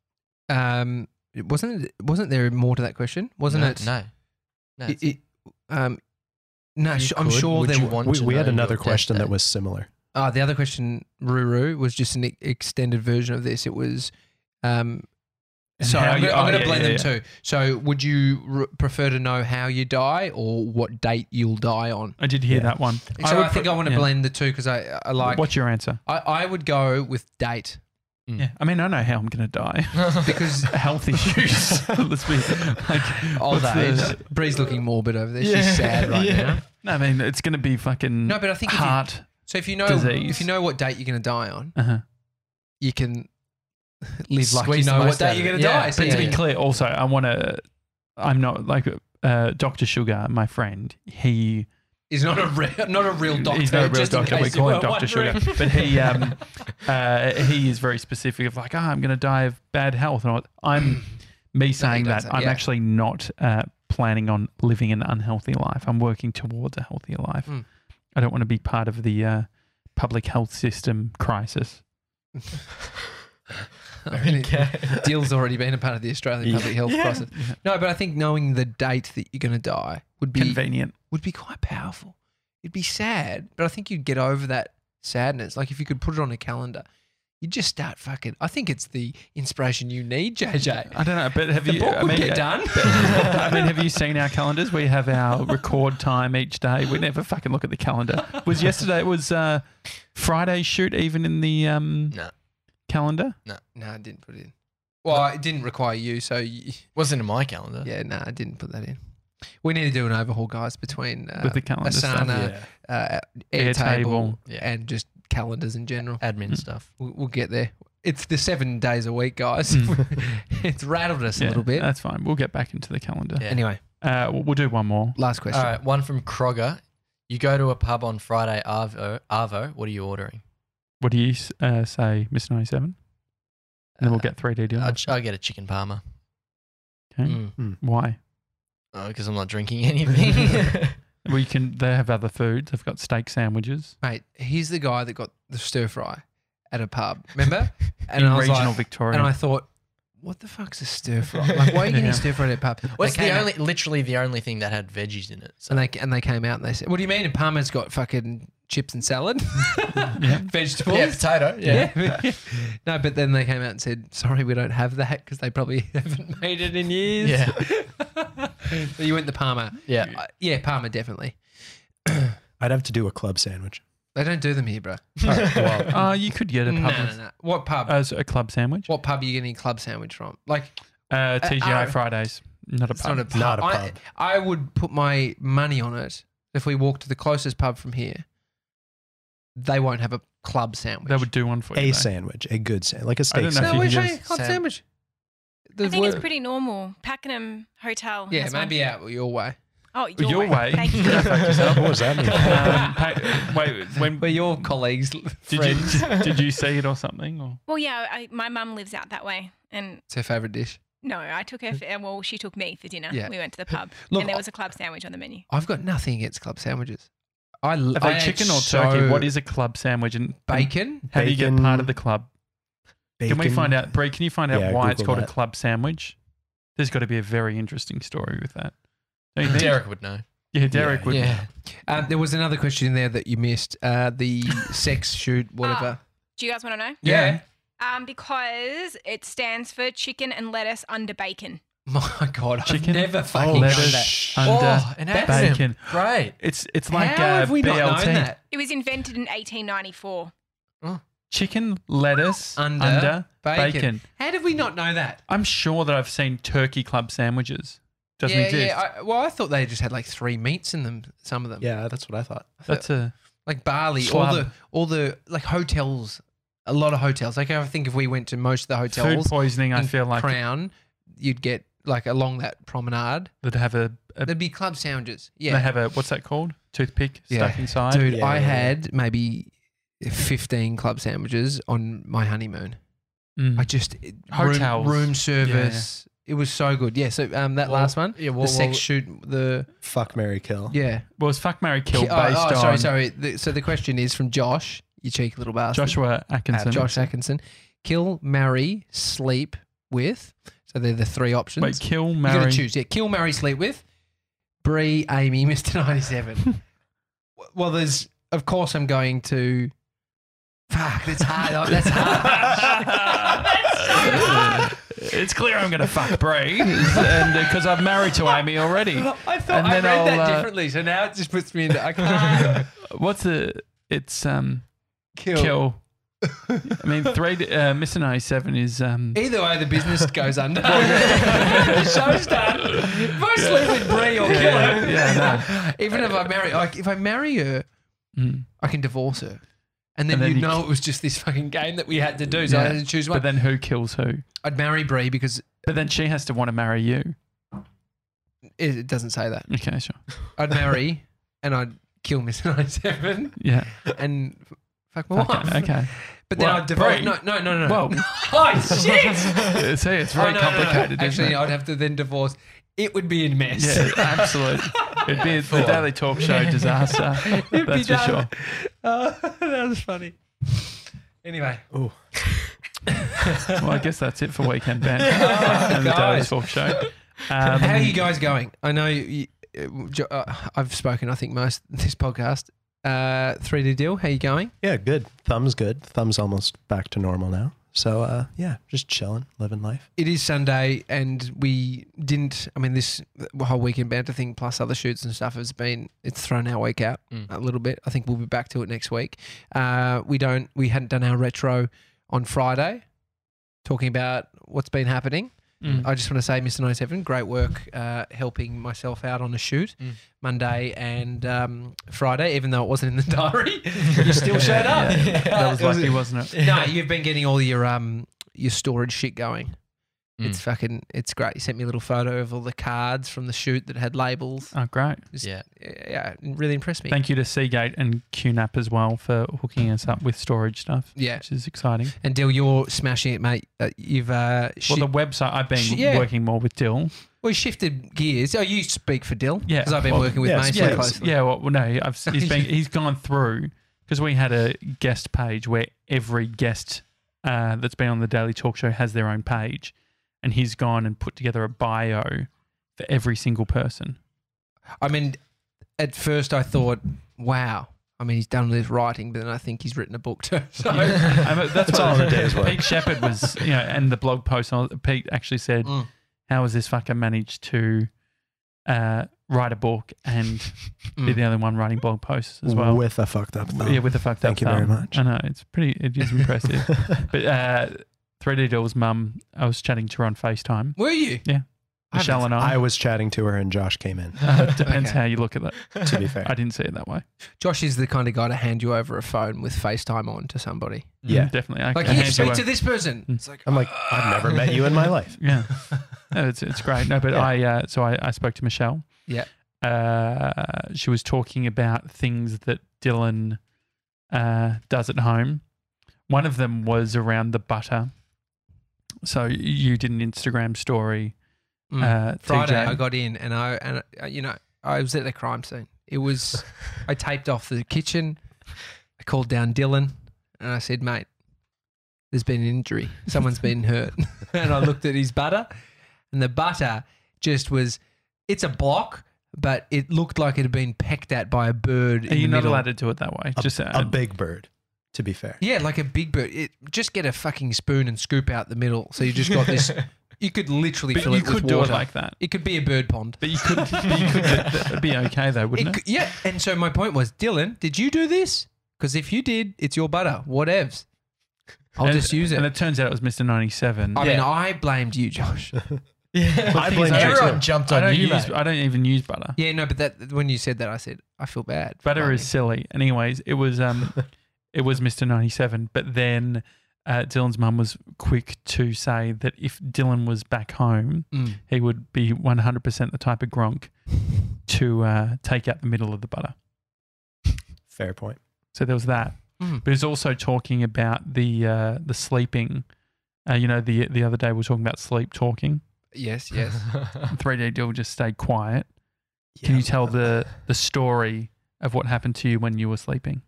[SPEAKER 2] Wasn't there more to that question? Wasn't
[SPEAKER 4] no,
[SPEAKER 2] it?
[SPEAKER 4] No. No.
[SPEAKER 2] No,
[SPEAKER 4] If you
[SPEAKER 2] I'm
[SPEAKER 4] could,
[SPEAKER 2] sure
[SPEAKER 4] would
[SPEAKER 2] there
[SPEAKER 4] you
[SPEAKER 2] were.
[SPEAKER 4] want to
[SPEAKER 3] We had
[SPEAKER 4] know
[SPEAKER 3] another
[SPEAKER 4] your death
[SPEAKER 3] question that
[SPEAKER 4] date?
[SPEAKER 3] was similar.
[SPEAKER 2] The other question, Ruru, was just an extended version of this. It was. Sorry,
[SPEAKER 1] how
[SPEAKER 2] I'm
[SPEAKER 1] you-
[SPEAKER 2] going to
[SPEAKER 1] yeah,
[SPEAKER 2] blend
[SPEAKER 1] yeah,
[SPEAKER 2] them too. So, would you prefer to know how you die or what date you'll die on?
[SPEAKER 1] I did hear
[SPEAKER 3] Yeah.
[SPEAKER 1] that one.
[SPEAKER 2] So,
[SPEAKER 1] would
[SPEAKER 2] I think
[SPEAKER 1] put-
[SPEAKER 2] I want to
[SPEAKER 1] yeah.
[SPEAKER 2] blend the two because I like.
[SPEAKER 1] What's your answer?
[SPEAKER 2] I would go with date
[SPEAKER 1] Yeah, I mean, I know how I'm going to die.
[SPEAKER 2] because
[SPEAKER 1] Health issues. Let's be like
[SPEAKER 2] old
[SPEAKER 1] what's
[SPEAKER 2] age.
[SPEAKER 1] the-
[SPEAKER 2] Bree's looking morbid over there.
[SPEAKER 4] Yeah,
[SPEAKER 2] She's sad right
[SPEAKER 4] yeah.
[SPEAKER 2] now.
[SPEAKER 1] No, I mean, it's going to be fucking
[SPEAKER 2] No, but I think if you-
[SPEAKER 1] heart.
[SPEAKER 2] So if you know
[SPEAKER 1] Disease.
[SPEAKER 2] what date you're going to die on,
[SPEAKER 1] Uh-huh.
[SPEAKER 2] you can live like you
[SPEAKER 4] Squeeze the
[SPEAKER 2] know what
[SPEAKER 4] most out
[SPEAKER 2] date
[SPEAKER 4] of
[SPEAKER 2] you're
[SPEAKER 4] it.
[SPEAKER 2] going to
[SPEAKER 4] Yeah,
[SPEAKER 2] die. So
[SPEAKER 1] But to
[SPEAKER 2] yeah.
[SPEAKER 1] be clear, also, I'm not like Dr. Sugar, my friend. He
[SPEAKER 2] He's not a real doctor.
[SPEAKER 1] He's not a real
[SPEAKER 2] just in
[SPEAKER 1] doctor. We
[SPEAKER 2] case you
[SPEAKER 1] call him
[SPEAKER 2] were
[SPEAKER 1] Dr. Sugar.
[SPEAKER 2] wondering.
[SPEAKER 1] But he is very specific of like, I'm going to die of bad health. And I'm me saying
[SPEAKER 2] does
[SPEAKER 1] that.
[SPEAKER 2] that,
[SPEAKER 1] I'm
[SPEAKER 2] yeah.
[SPEAKER 1] actually not planning on living an unhealthy life. I'm working towards a healthier life.
[SPEAKER 2] Mm.
[SPEAKER 1] I don't want to be part of the public health system crisis.
[SPEAKER 2] I mean, Deal's already been a part of the Australian public health process. No, but I think knowing the date that you're going to die would be
[SPEAKER 1] Convenient.
[SPEAKER 2] quite powerful. It'd be sad, but I think you'd get over that sadness. Like if you could put it on a calendar, you'd just start fucking. I think it's the inspiration you need, JJ.
[SPEAKER 1] I don't know, but have
[SPEAKER 2] The
[SPEAKER 1] you?
[SPEAKER 2] book
[SPEAKER 1] I
[SPEAKER 2] would
[SPEAKER 1] mean,
[SPEAKER 2] get done.
[SPEAKER 1] I mean, have you seen our calendars? We have our record time each day. We never fucking look at the calendar. Was yesterday? Was Friday's shoot even in the
[SPEAKER 4] No.
[SPEAKER 1] calendar?
[SPEAKER 2] No, I didn't put it in. Well, it didn't require you, so
[SPEAKER 4] Wasn't in my calendar.
[SPEAKER 2] yeah, no, I didn't put that in. We need to do an overhaul, guys, between
[SPEAKER 1] With the calendar stuff,
[SPEAKER 2] Asana,
[SPEAKER 1] Airtable.
[SPEAKER 2] Airtable,
[SPEAKER 4] Yeah.
[SPEAKER 2] and just calendars in general.
[SPEAKER 4] Admin
[SPEAKER 1] Mm.
[SPEAKER 4] stuff.
[SPEAKER 2] We'll get there. It's the 7 days a week, guys. It's rattled us a
[SPEAKER 1] Yeah,
[SPEAKER 2] little bit.
[SPEAKER 1] That's fine. We'll get back into the calendar.
[SPEAKER 4] Yeah.
[SPEAKER 2] Anyway,
[SPEAKER 1] We'll do one more.
[SPEAKER 2] last question.
[SPEAKER 4] All right, one from Kroger. You go to a pub on Friday, Arvo. What are you ordering?
[SPEAKER 1] What do you say, Mr. 97? And then we'll get 3D deal.
[SPEAKER 4] I'll get a chicken parma
[SPEAKER 1] Okay.
[SPEAKER 2] Mm.
[SPEAKER 1] Why?
[SPEAKER 4] because I'm not drinking anything.
[SPEAKER 1] Well, they have other foods. They've got steak sandwiches.
[SPEAKER 2] Mate, he's the guy that got the stir fry at a pub. Remember?
[SPEAKER 1] In
[SPEAKER 2] I was
[SPEAKER 1] regional
[SPEAKER 2] like,
[SPEAKER 1] Victoria.
[SPEAKER 2] and I thought, what the fuck's a stir fry? Like, why are you getting
[SPEAKER 1] Yeah.
[SPEAKER 2] stir fry at a pub?
[SPEAKER 4] What's
[SPEAKER 2] They came
[SPEAKER 4] literally the only thing that had veggies in it? So.
[SPEAKER 2] And they came out and they said, "What do you mean? Parma's got fucking chips and salad,
[SPEAKER 1] Yeah.
[SPEAKER 2] vegetables."
[SPEAKER 4] yeah, potato. Yeah.
[SPEAKER 2] No, but then they came out and said, "Sorry, we don't have that because they probably haven't made it in years."
[SPEAKER 4] Yeah.
[SPEAKER 2] So you went the Parma.
[SPEAKER 4] Yeah.
[SPEAKER 2] Yeah, Parma definitely.
[SPEAKER 3] I'd have to do a club sandwich.
[SPEAKER 2] They don't do them here, bro.
[SPEAKER 1] You could get a pub.
[SPEAKER 2] No. What pub?
[SPEAKER 1] As a club sandwich.
[SPEAKER 2] What pub are you getting a club sandwich from? Like,
[SPEAKER 1] TGI Fridays. Not a
[SPEAKER 2] it's
[SPEAKER 1] pub.
[SPEAKER 2] not a pub.
[SPEAKER 3] Not a pub.
[SPEAKER 2] I would put my money on it. If we walk to the closest pub from here, they won't have a club sandwich.
[SPEAKER 1] They would do one for you.
[SPEAKER 3] A
[SPEAKER 1] though.
[SPEAKER 3] sandwich, a good sandwich, like a
[SPEAKER 1] I
[SPEAKER 3] steak
[SPEAKER 1] don't know
[SPEAKER 3] sandwich.
[SPEAKER 1] if
[SPEAKER 2] No,
[SPEAKER 1] you
[SPEAKER 2] we're
[SPEAKER 1] can
[SPEAKER 2] saying
[SPEAKER 1] just
[SPEAKER 2] club
[SPEAKER 4] Sam-
[SPEAKER 2] sandwich.
[SPEAKER 5] I think it's pretty normal. Pakenham Hotel.
[SPEAKER 2] Yeah,
[SPEAKER 5] has one.
[SPEAKER 2] maybe out your way.
[SPEAKER 5] Oh, your,
[SPEAKER 1] Your way.
[SPEAKER 5] Thank you.
[SPEAKER 1] Go fuck yourself.
[SPEAKER 3] What does that mean?
[SPEAKER 1] Wait, when
[SPEAKER 2] But your colleagues,
[SPEAKER 1] did you see it or something? Or?
[SPEAKER 5] Well, yeah, my mum lives out that way, and
[SPEAKER 2] It's her favourite dish.
[SPEAKER 5] no, I took her. Well, she took me for dinner.
[SPEAKER 2] Yeah.
[SPEAKER 5] We went to the pub,
[SPEAKER 2] Look,
[SPEAKER 5] and there was a club sandwich on the menu.
[SPEAKER 2] I've got nothing against club sandwiches. I
[SPEAKER 1] Are they
[SPEAKER 2] ate
[SPEAKER 1] chicken or
[SPEAKER 2] so-
[SPEAKER 1] turkey? What is a club sandwich? And
[SPEAKER 2] bacon?
[SPEAKER 1] how do you get
[SPEAKER 3] Bacon.
[SPEAKER 1] part of the club? Can we
[SPEAKER 3] Bacon.
[SPEAKER 1] find out, Bree? Can you find out
[SPEAKER 3] Yeah,
[SPEAKER 1] why it's
[SPEAKER 3] Google
[SPEAKER 1] called a
[SPEAKER 3] that.
[SPEAKER 1] club sandwich? There's got to be a very interesting story with that. Don't you think?
[SPEAKER 4] Derek would know.
[SPEAKER 1] Yeah, Derek would.
[SPEAKER 2] Yeah. There was another question in there that you missed. The sex shoot, whatever.
[SPEAKER 5] Do you guys want to know?
[SPEAKER 2] Yeah.
[SPEAKER 5] Because it stands for chicken and lettuce under bacon.
[SPEAKER 2] My God,
[SPEAKER 1] Chicken,
[SPEAKER 2] I've never fucking known
[SPEAKER 1] lettuce
[SPEAKER 2] that.
[SPEAKER 1] under
[SPEAKER 4] an
[SPEAKER 1] bacon.
[SPEAKER 4] Great.
[SPEAKER 1] It's like
[SPEAKER 2] How have we
[SPEAKER 1] BLT.
[SPEAKER 2] not known that?
[SPEAKER 5] It was invented in 1894.
[SPEAKER 1] Chicken, lettuce
[SPEAKER 2] Under
[SPEAKER 1] bacon.
[SPEAKER 2] How did we not know that?
[SPEAKER 1] I'm sure that I've seen turkey club sandwiches. Doesn't exist.
[SPEAKER 2] I thought they just had like 3 meats in them. Some of them.
[SPEAKER 3] Yeah, that's what I thought.
[SPEAKER 1] That's a
[SPEAKER 2] Like barley.
[SPEAKER 1] Slab.
[SPEAKER 2] All the like hotels. A lot of hotels. Like I think if we went to most of the
[SPEAKER 1] food
[SPEAKER 2] hotels
[SPEAKER 1] poisoning. I
[SPEAKER 2] in
[SPEAKER 1] feel like
[SPEAKER 2] Crown, you'd get like along that promenade.
[SPEAKER 1] they'd have a
[SPEAKER 2] There'd be club sandwiches. Yeah.
[SPEAKER 1] they have a what's that called? Toothpick
[SPEAKER 2] Yeah.
[SPEAKER 1] stuck inside.
[SPEAKER 2] Dude,
[SPEAKER 3] Yeah,
[SPEAKER 2] I
[SPEAKER 3] yeah,
[SPEAKER 2] had maybe 15 club sandwiches on my honeymoon.
[SPEAKER 1] Mm.
[SPEAKER 2] I just
[SPEAKER 1] Hotels.
[SPEAKER 2] room service. It was so good. Yeah. So that last one,
[SPEAKER 3] Yeah,
[SPEAKER 2] the sex shoot, the
[SPEAKER 3] Fuck, marry, kill.
[SPEAKER 2] yeah.
[SPEAKER 1] Well, it's fuck, marry, kill based
[SPEAKER 2] Sorry,
[SPEAKER 1] on
[SPEAKER 2] sorry. So the question is from Josh, you cheeky little bastard.
[SPEAKER 1] Joshua Atkinson.
[SPEAKER 2] Josh Atkinson. Kill, marry, sleep with. So they're the 3 options.
[SPEAKER 1] Wait, kill,
[SPEAKER 2] You got
[SPEAKER 1] marry.
[SPEAKER 2] to choose. Yeah, kill, marry, sleep with. Bree, Amy, Mr. 97. Well, there's, of course, I'm going to. Fuck, that's hard. That's hard.
[SPEAKER 1] It's clear I'm going to fuck Bree, and because I've married to Amy already.
[SPEAKER 2] I thought
[SPEAKER 1] And
[SPEAKER 2] I
[SPEAKER 1] then
[SPEAKER 2] read that
[SPEAKER 1] I'll,
[SPEAKER 2] differently, so now it just puts me into. I can't
[SPEAKER 1] What's the? It's
[SPEAKER 2] kill.
[SPEAKER 1] kill. I mean, Mr. 97 is
[SPEAKER 2] Either way, the business goes under. The show's done. If I sleep with Bree or kill her,
[SPEAKER 1] yeah,
[SPEAKER 2] even if I marry, like if I marry her,
[SPEAKER 1] Mm.
[SPEAKER 2] I can divorce her, and then
[SPEAKER 1] And then
[SPEAKER 2] you'd
[SPEAKER 1] you
[SPEAKER 2] know it was just this fucking game that we had to do. So I
[SPEAKER 1] Yeah.
[SPEAKER 2] had to choose one.
[SPEAKER 1] But then who kills who?
[SPEAKER 2] I'd marry Bree because
[SPEAKER 1] But then she has to want to marry you.
[SPEAKER 2] it doesn't say that.
[SPEAKER 1] Okay, sure.
[SPEAKER 2] I'd marry and I'd kill Miss 97
[SPEAKER 1] Yeah.
[SPEAKER 2] and fuck my wife.
[SPEAKER 1] Okay.
[SPEAKER 2] But then
[SPEAKER 1] Well,
[SPEAKER 2] I'd divorce.
[SPEAKER 1] Bree-
[SPEAKER 2] No.
[SPEAKER 1] Well,
[SPEAKER 2] Oh shit!
[SPEAKER 1] see, it's very
[SPEAKER 2] Oh, no.
[SPEAKER 1] complicated.
[SPEAKER 2] Actually,
[SPEAKER 1] isn't it?
[SPEAKER 2] I'd have to then divorce. It would be a mess.
[SPEAKER 1] Yeah, absolutely. It'd be the Daily Talk Show disaster.
[SPEAKER 2] It'd be
[SPEAKER 1] That's for
[SPEAKER 2] done.
[SPEAKER 1] sure.
[SPEAKER 2] That was funny. Anyway,
[SPEAKER 3] Ooh.
[SPEAKER 1] Well, I guess that's it for Weekend Band and the Daily
[SPEAKER 2] guys.
[SPEAKER 1] Talk Show.
[SPEAKER 2] how are you guys going? I know I've spoken. I think most this podcast. 3D deal. How you going?
[SPEAKER 3] Yeah, good. Thumb's good. Thumb's almost back to normal now. So, yeah, just chilling, living life.
[SPEAKER 2] It is Sunday, and we didn't. I mean, this whole weekend banter thing, plus other shoots and stuff, it's thrown our week out a little bit. I think we'll be back to it next week. We hadn't done our retro on Friday, talking about what's been happening.
[SPEAKER 1] Mm.
[SPEAKER 2] I just want to say, Mr. 97, great work helping myself out on a shoot Monday and Friday, even though it wasn't in the diary. You still showed up.
[SPEAKER 1] That was lucky, wasn't it?
[SPEAKER 2] No, you've been getting all your storage shit going.
[SPEAKER 4] Mm.
[SPEAKER 2] It's great. You sent me a little photo of all the cards from the shoot that had labels.
[SPEAKER 1] Oh, great.
[SPEAKER 4] Yeah.
[SPEAKER 2] Yeah, it really impressed me.
[SPEAKER 1] Thank you to Seagate and QNAP as well for hooking us up with storage stuff.
[SPEAKER 2] Yeah.
[SPEAKER 1] Which is exciting.
[SPEAKER 2] And Dill, you're smashing it, mate. You've
[SPEAKER 1] Well, the website, I've been
[SPEAKER 2] Yeah.
[SPEAKER 1] working more with Dill.
[SPEAKER 2] we shifted gears. Oh, you speak for Dill?
[SPEAKER 1] Yeah.
[SPEAKER 2] Because I've been
[SPEAKER 1] Well,
[SPEAKER 2] working with
[SPEAKER 3] yeah,
[SPEAKER 2] Mason
[SPEAKER 3] yeah,
[SPEAKER 2] closely.
[SPEAKER 1] Yeah, well, no, he's gone through, because we had a guest page where every guest that's been on the Daily Talk Show has their own page, and he's gone and put together a bio for every single person.
[SPEAKER 2] I mean, at first I thought, wow. I mean, he's done this writing, but then I think he's written a book too. So
[SPEAKER 1] I mean, that's
[SPEAKER 3] It's
[SPEAKER 1] what
[SPEAKER 3] all in a day's work.
[SPEAKER 1] Pete Shepard was, and the blog post, Pete actually said, how has this fucker managed to write a book and be the only one writing blog posts as well?
[SPEAKER 3] With a fucked up thumb.
[SPEAKER 1] Yeah, with a fucked
[SPEAKER 3] Thank
[SPEAKER 1] up
[SPEAKER 3] you very
[SPEAKER 1] thumb.
[SPEAKER 3] much.
[SPEAKER 1] I know, it is impressive. But 3D Doll's mum, I was chatting to her on FaceTime.
[SPEAKER 2] were you?
[SPEAKER 1] Yeah. Michelle and
[SPEAKER 3] I
[SPEAKER 1] I.
[SPEAKER 3] was chatting to her and Josh came in,
[SPEAKER 1] Depends
[SPEAKER 2] Okay.
[SPEAKER 1] how you look at it.
[SPEAKER 3] to be fair.
[SPEAKER 1] I didn't see it that way.
[SPEAKER 2] Josh is the kind of guy to hand you over a phone with FaceTime on to somebody.
[SPEAKER 3] Yeah.
[SPEAKER 1] Definitely. I
[SPEAKER 2] Like,
[SPEAKER 1] can
[SPEAKER 2] here,
[SPEAKER 1] hand you
[SPEAKER 2] speak
[SPEAKER 1] a-
[SPEAKER 2] to this person. It's like,
[SPEAKER 3] I'm like, I've never met you in my life.
[SPEAKER 1] Yeah. No, it's great. No, but
[SPEAKER 3] Yeah.
[SPEAKER 1] I spoke to Michelle.
[SPEAKER 2] Yeah.
[SPEAKER 1] She was talking about things that Dylan does at home. One of them was around the butter. So you did an Instagram story.
[SPEAKER 2] Friday,
[SPEAKER 1] TJ.
[SPEAKER 2] I got in and I was at the crime scene. It was, I taped off the kitchen. I called down Dylan and I said, mate, there's been an injury. Someone's been hurt. And I looked at his butter and the butter just was, it's a block, but it looked like it had been pecked at by a bird.
[SPEAKER 1] Are
[SPEAKER 2] in
[SPEAKER 1] you
[SPEAKER 2] the
[SPEAKER 1] not
[SPEAKER 2] middle.
[SPEAKER 1] allowed to do it that way? Just
[SPEAKER 3] a big bird, to be fair.
[SPEAKER 2] Yeah, like a big bird. Just get a fucking spoon and scoop out the middle. So you just got this. You could literally
[SPEAKER 1] But
[SPEAKER 2] fill
[SPEAKER 1] you
[SPEAKER 2] it with
[SPEAKER 1] could do
[SPEAKER 2] water.
[SPEAKER 1] it like that.
[SPEAKER 2] It could be a bird pond.
[SPEAKER 1] But you could. That'd be okay though, wouldn't it?
[SPEAKER 2] Yeah, and so my point was, Dylan, did you do this? Because if you did, it's your butter. Whatevs. I'll
[SPEAKER 1] And-
[SPEAKER 2] just use it.
[SPEAKER 1] And it turns out it was Mr. 97.
[SPEAKER 2] I mean, I blamed you, Josh.
[SPEAKER 4] Yeah.
[SPEAKER 3] I blame you
[SPEAKER 4] Everyone
[SPEAKER 3] too.
[SPEAKER 4] jumped
[SPEAKER 1] I
[SPEAKER 4] on
[SPEAKER 1] don't
[SPEAKER 4] you,
[SPEAKER 1] use.
[SPEAKER 4] mate.
[SPEAKER 1] I don't even use butter.
[SPEAKER 2] Yeah, no, but that when you said that, I said I feel bad. for
[SPEAKER 1] Butter
[SPEAKER 2] blaming.
[SPEAKER 1] is silly. Anyways, it was Mr. 97. But then Dylan's mum was quick to say that if Dylan was back home,
[SPEAKER 2] Mm.
[SPEAKER 1] he would be 100% the type of gronk to take out the middle of the butter.
[SPEAKER 3] Fair point.
[SPEAKER 1] So there was that.
[SPEAKER 2] Mm.
[SPEAKER 1] But it's also talking about the sleeping. The other day we were talking about sleep talking.
[SPEAKER 2] Yes, yes.
[SPEAKER 1] 3D Dill just stayed quiet. Can you tell the story of what happened to you when you were sleeping?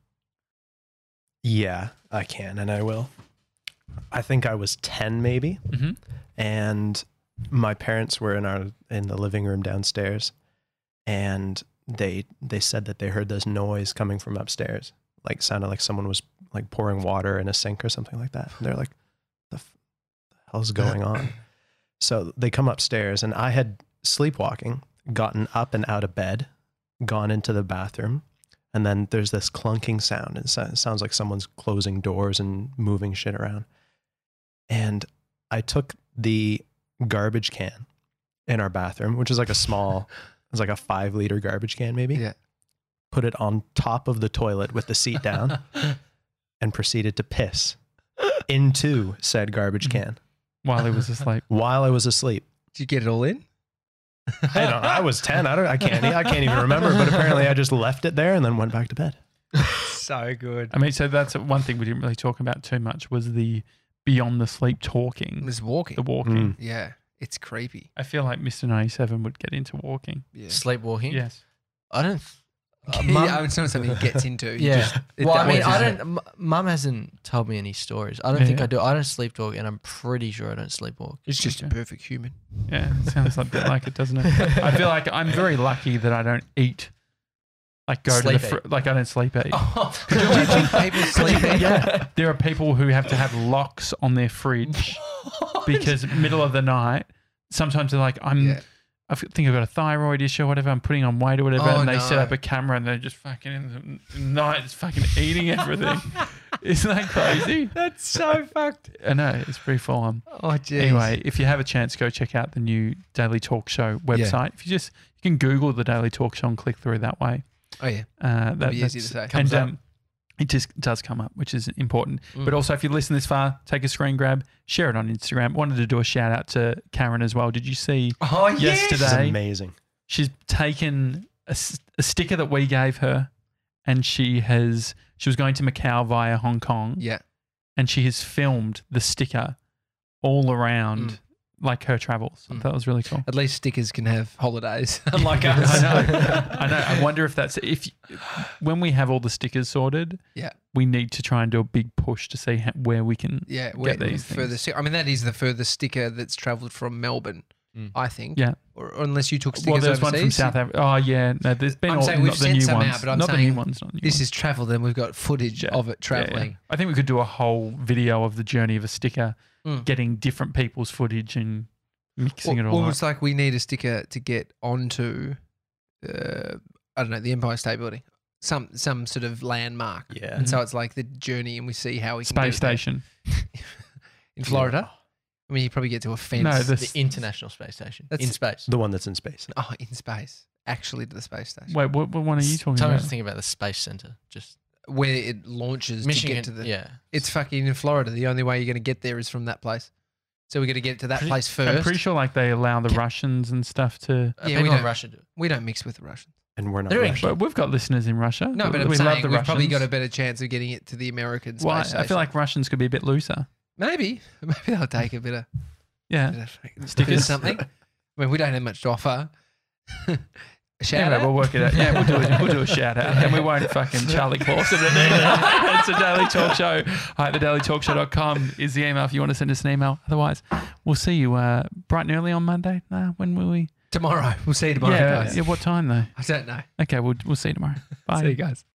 [SPEAKER 3] Yeah, I can, and I will. I think I was 10 maybe,
[SPEAKER 1] Mm-hmm.
[SPEAKER 3] and my parents were in the living room downstairs, and they said that they heard this noise coming from upstairs, like sounded like someone was like pouring water in a sink or something like that. And they're like, the hell's going on? So they come upstairs, and I had sleepwalking, gotten up and out of bed, gone into the bathroom, and then there's this clunking sound. It sounds like someone's closing doors and moving shit around. And I took the garbage can in our bathroom, which is like a small, it's like a 5-liter garbage can maybe.
[SPEAKER 2] Yeah.
[SPEAKER 3] Put it on top of the toilet with the seat down and proceeded to piss into said garbage can
[SPEAKER 1] While he was asleep.
[SPEAKER 3] while I was asleep.
[SPEAKER 2] Did you get it all in?
[SPEAKER 3] I was 10. I can't even remember, but apparently I just left it there and then went back to bed.
[SPEAKER 2] So good.
[SPEAKER 1] I mean, so that's one thing we didn't really talk about too much was the beyond the sleep talking,
[SPEAKER 2] This walking.
[SPEAKER 1] the walking.
[SPEAKER 2] Yeah, it's creepy.
[SPEAKER 1] I feel like Mr. 97 would get into walking.
[SPEAKER 2] Yeah.
[SPEAKER 4] Sleepwalking?
[SPEAKER 1] Yes.
[SPEAKER 4] I don't.
[SPEAKER 2] Yeah, it's not something he gets into. He
[SPEAKER 4] Yeah.
[SPEAKER 2] just- it
[SPEAKER 4] Well, I mean,
[SPEAKER 2] does.
[SPEAKER 4] I don't. Mum hasn't told me any stories. I don't think
[SPEAKER 1] Yeah.
[SPEAKER 4] I do. I don't sleepwalk, and I'm pretty sure I don't sleepwalk.
[SPEAKER 2] It's just a
[SPEAKER 1] Okay.
[SPEAKER 2] perfect human.
[SPEAKER 1] Yeah, it sounds a bit like it, doesn't it? I feel like I'm very lucky that I don't eat. Like go
[SPEAKER 4] Sleep
[SPEAKER 1] to the
[SPEAKER 4] eat.
[SPEAKER 1] like I don't sleep eat.
[SPEAKER 2] Could you imagine people sleeping?
[SPEAKER 1] Yeah, there are people who have to have locks on their fridge because middle of the night. Sometimes they're like,
[SPEAKER 2] Yeah.
[SPEAKER 1] I think I've got a thyroid issue or whatever. I'm putting on weight or whatever,
[SPEAKER 2] Oh,
[SPEAKER 1] and they set
[SPEAKER 2] no.
[SPEAKER 1] up a camera and they're just fucking in the night, just fucking eating everything. Isn't that crazy?
[SPEAKER 2] That's so fucked.
[SPEAKER 1] I know it's pretty full on.
[SPEAKER 2] Oh, jeez.
[SPEAKER 1] Anyway, if you have a chance, go check out the new Daily Talk Show website. If you can Google the Daily Talk Show and click through that way.
[SPEAKER 2] Oh, yeah.
[SPEAKER 1] That'd
[SPEAKER 2] be easy to say.
[SPEAKER 4] Comes up.
[SPEAKER 1] It just does come up, which is important.
[SPEAKER 2] Mm.
[SPEAKER 1] But also, if you listen this far, take a screen grab, share it on Instagram. Wanted to do a shout out to Karen as well. Did you see
[SPEAKER 2] Oh, yes.
[SPEAKER 3] It's
[SPEAKER 1] yesterday?
[SPEAKER 3] amazing.
[SPEAKER 1] She's taken a sticker that we gave her, and she was going to Macau via Hong Kong,
[SPEAKER 2] Yeah.
[SPEAKER 1] and she has filmed the sticker all around like her travels. I
[SPEAKER 2] Mm.
[SPEAKER 1] thought that was really cool.
[SPEAKER 2] At least stickers can have holidays, unlike
[SPEAKER 1] I
[SPEAKER 2] us.
[SPEAKER 1] know. I wonder if that's when we have all the stickers sorted.
[SPEAKER 2] Yeah.
[SPEAKER 1] we need to try and do a big push to see where we can.
[SPEAKER 2] Yeah,
[SPEAKER 1] Get these
[SPEAKER 2] furthest. I mean, that is the furthest sticker that's travelled from Melbourne,
[SPEAKER 4] Mm.
[SPEAKER 2] I think.
[SPEAKER 1] Yeah.
[SPEAKER 2] Or unless you took stickers
[SPEAKER 1] Well, there's
[SPEAKER 2] overseas.
[SPEAKER 1] one from South Africa. Oh yeah, no, there's been
[SPEAKER 2] I'm
[SPEAKER 1] all,
[SPEAKER 2] saying we've
[SPEAKER 1] not the
[SPEAKER 2] sent
[SPEAKER 1] new
[SPEAKER 2] some
[SPEAKER 1] ones.
[SPEAKER 2] out, but I'm
[SPEAKER 1] not the new
[SPEAKER 2] saying
[SPEAKER 1] ones. Not the new
[SPEAKER 2] This
[SPEAKER 1] ones.
[SPEAKER 2] is travelled, and we've got footage
[SPEAKER 1] Yeah.
[SPEAKER 2] of it
[SPEAKER 1] Yeah, yeah.
[SPEAKER 2] travelling.
[SPEAKER 1] I think we could do a whole video of the journey of a sticker,
[SPEAKER 2] Mm.
[SPEAKER 1] getting different people's footage and mixing it all
[SPEAKER 2] Well,
[SPEAKER 1] up.
[SPEAKER 2] it's like we need a sticker to get onto, I don't know, the Empire State Building, some sort of landmark.
[SPEAKER 3] Yeah.
[SPEAKER 2] And so it's like the journey, and we see how we can
[SPEAKER 1] Space
[SPEAKER 2] get it there.
[SPEAKER 1] station.
[SPEAKER 2] In Florida. I mean, you probably get to a fence.
[SPEAKER 1] No,
[SPEAKER 4] The
[SPEAKER 1] this.
[SPEAKER 4] International Space Station
[SPEAKER 2] That's-
[SPEAKER 4] in space.
[SPEAKER 3] The one that's in space.
[SPEAKER 2] oh, in space, actually to the space station,
[SPEAKER 1] Wait, what one are you talking
[SPEAKER 4] Sometimes I
[SPEAKER 1] about?
[SPEAKER 4] was thinking about the space center. Just
[SPEAKER 2] where it launches to
[SPEAKER 4] Michigan.
[SPEAKER 2] get to the.
[SPEAKER 4] Yeah.
[SPEAKER 2] It's fucking in Florida. The only way you're going to get there is from that place. So we're going to get to that
[SPEAKER 4] Pretty-
[SPEAKER 2] place
[SPEAKER 1] I'm
[SPEAKER 2] first.
[SPEAKER 1] pretty sure like they allow the Russians and stuff to.
[SPEAKER 2] Yeah, we
[SPEAKER 4] People in
[SPEAKER 2] don't-
[SPEAKER 4] Russia do it.
[SPEAKER 2] We don't mix with the Russians.
[SPEAKER 3] And we're not
[SPEAKER 4] They're
[SPEAKER 3] Russian.
[SPEAKER 1] But we've got listeners in Russia.
[SPEAKER 2] No, but I'm
[SPEAKER 1] we
[SPEAKER 2] saying
[SPEAKER 1] love the
[SPEAKER 2] we've probably got a
[SPEAKER 1] Russians.
[SPEAKER 2] better chance of getting it to the American space
[SPEAKER 1] Why?
[SPEAKER 2] station.
[SPEAKER 1] I feel like Russians could be a bit looser.
[SPEAKER 2] maybe they'll take a bit of
[SPEAKER 1] Yeah.
[SPEAKER 2] stickers, something. I mean, we don't have much to offer. Shout
[SPEAKER 1] Anyway,
[SPEAKER 2] out.
[SPEAKER 1] we'll work it out. Yeah, we'll do a shout out, and we won't fucking Charlie Clausen it either. It's a Daily Talk Show. Hi, thedailytalkshow.com is the email if you want to send us an email. Otherwise, we'll see you bright and early on Monday. When will we?
[SPEAKER 2] Tomorrow. We'll see you tomorrow,
[SPEAKER 1] Yeah,
[SPEAKER 2] guys.
[SPEAKER 1] yeah. What time though?
[SPEAKER 2] I don't know.
[SPEAKER 1] Okay, we'll see you tomorrow. Bye.
[SPEAKER 2] See you guys.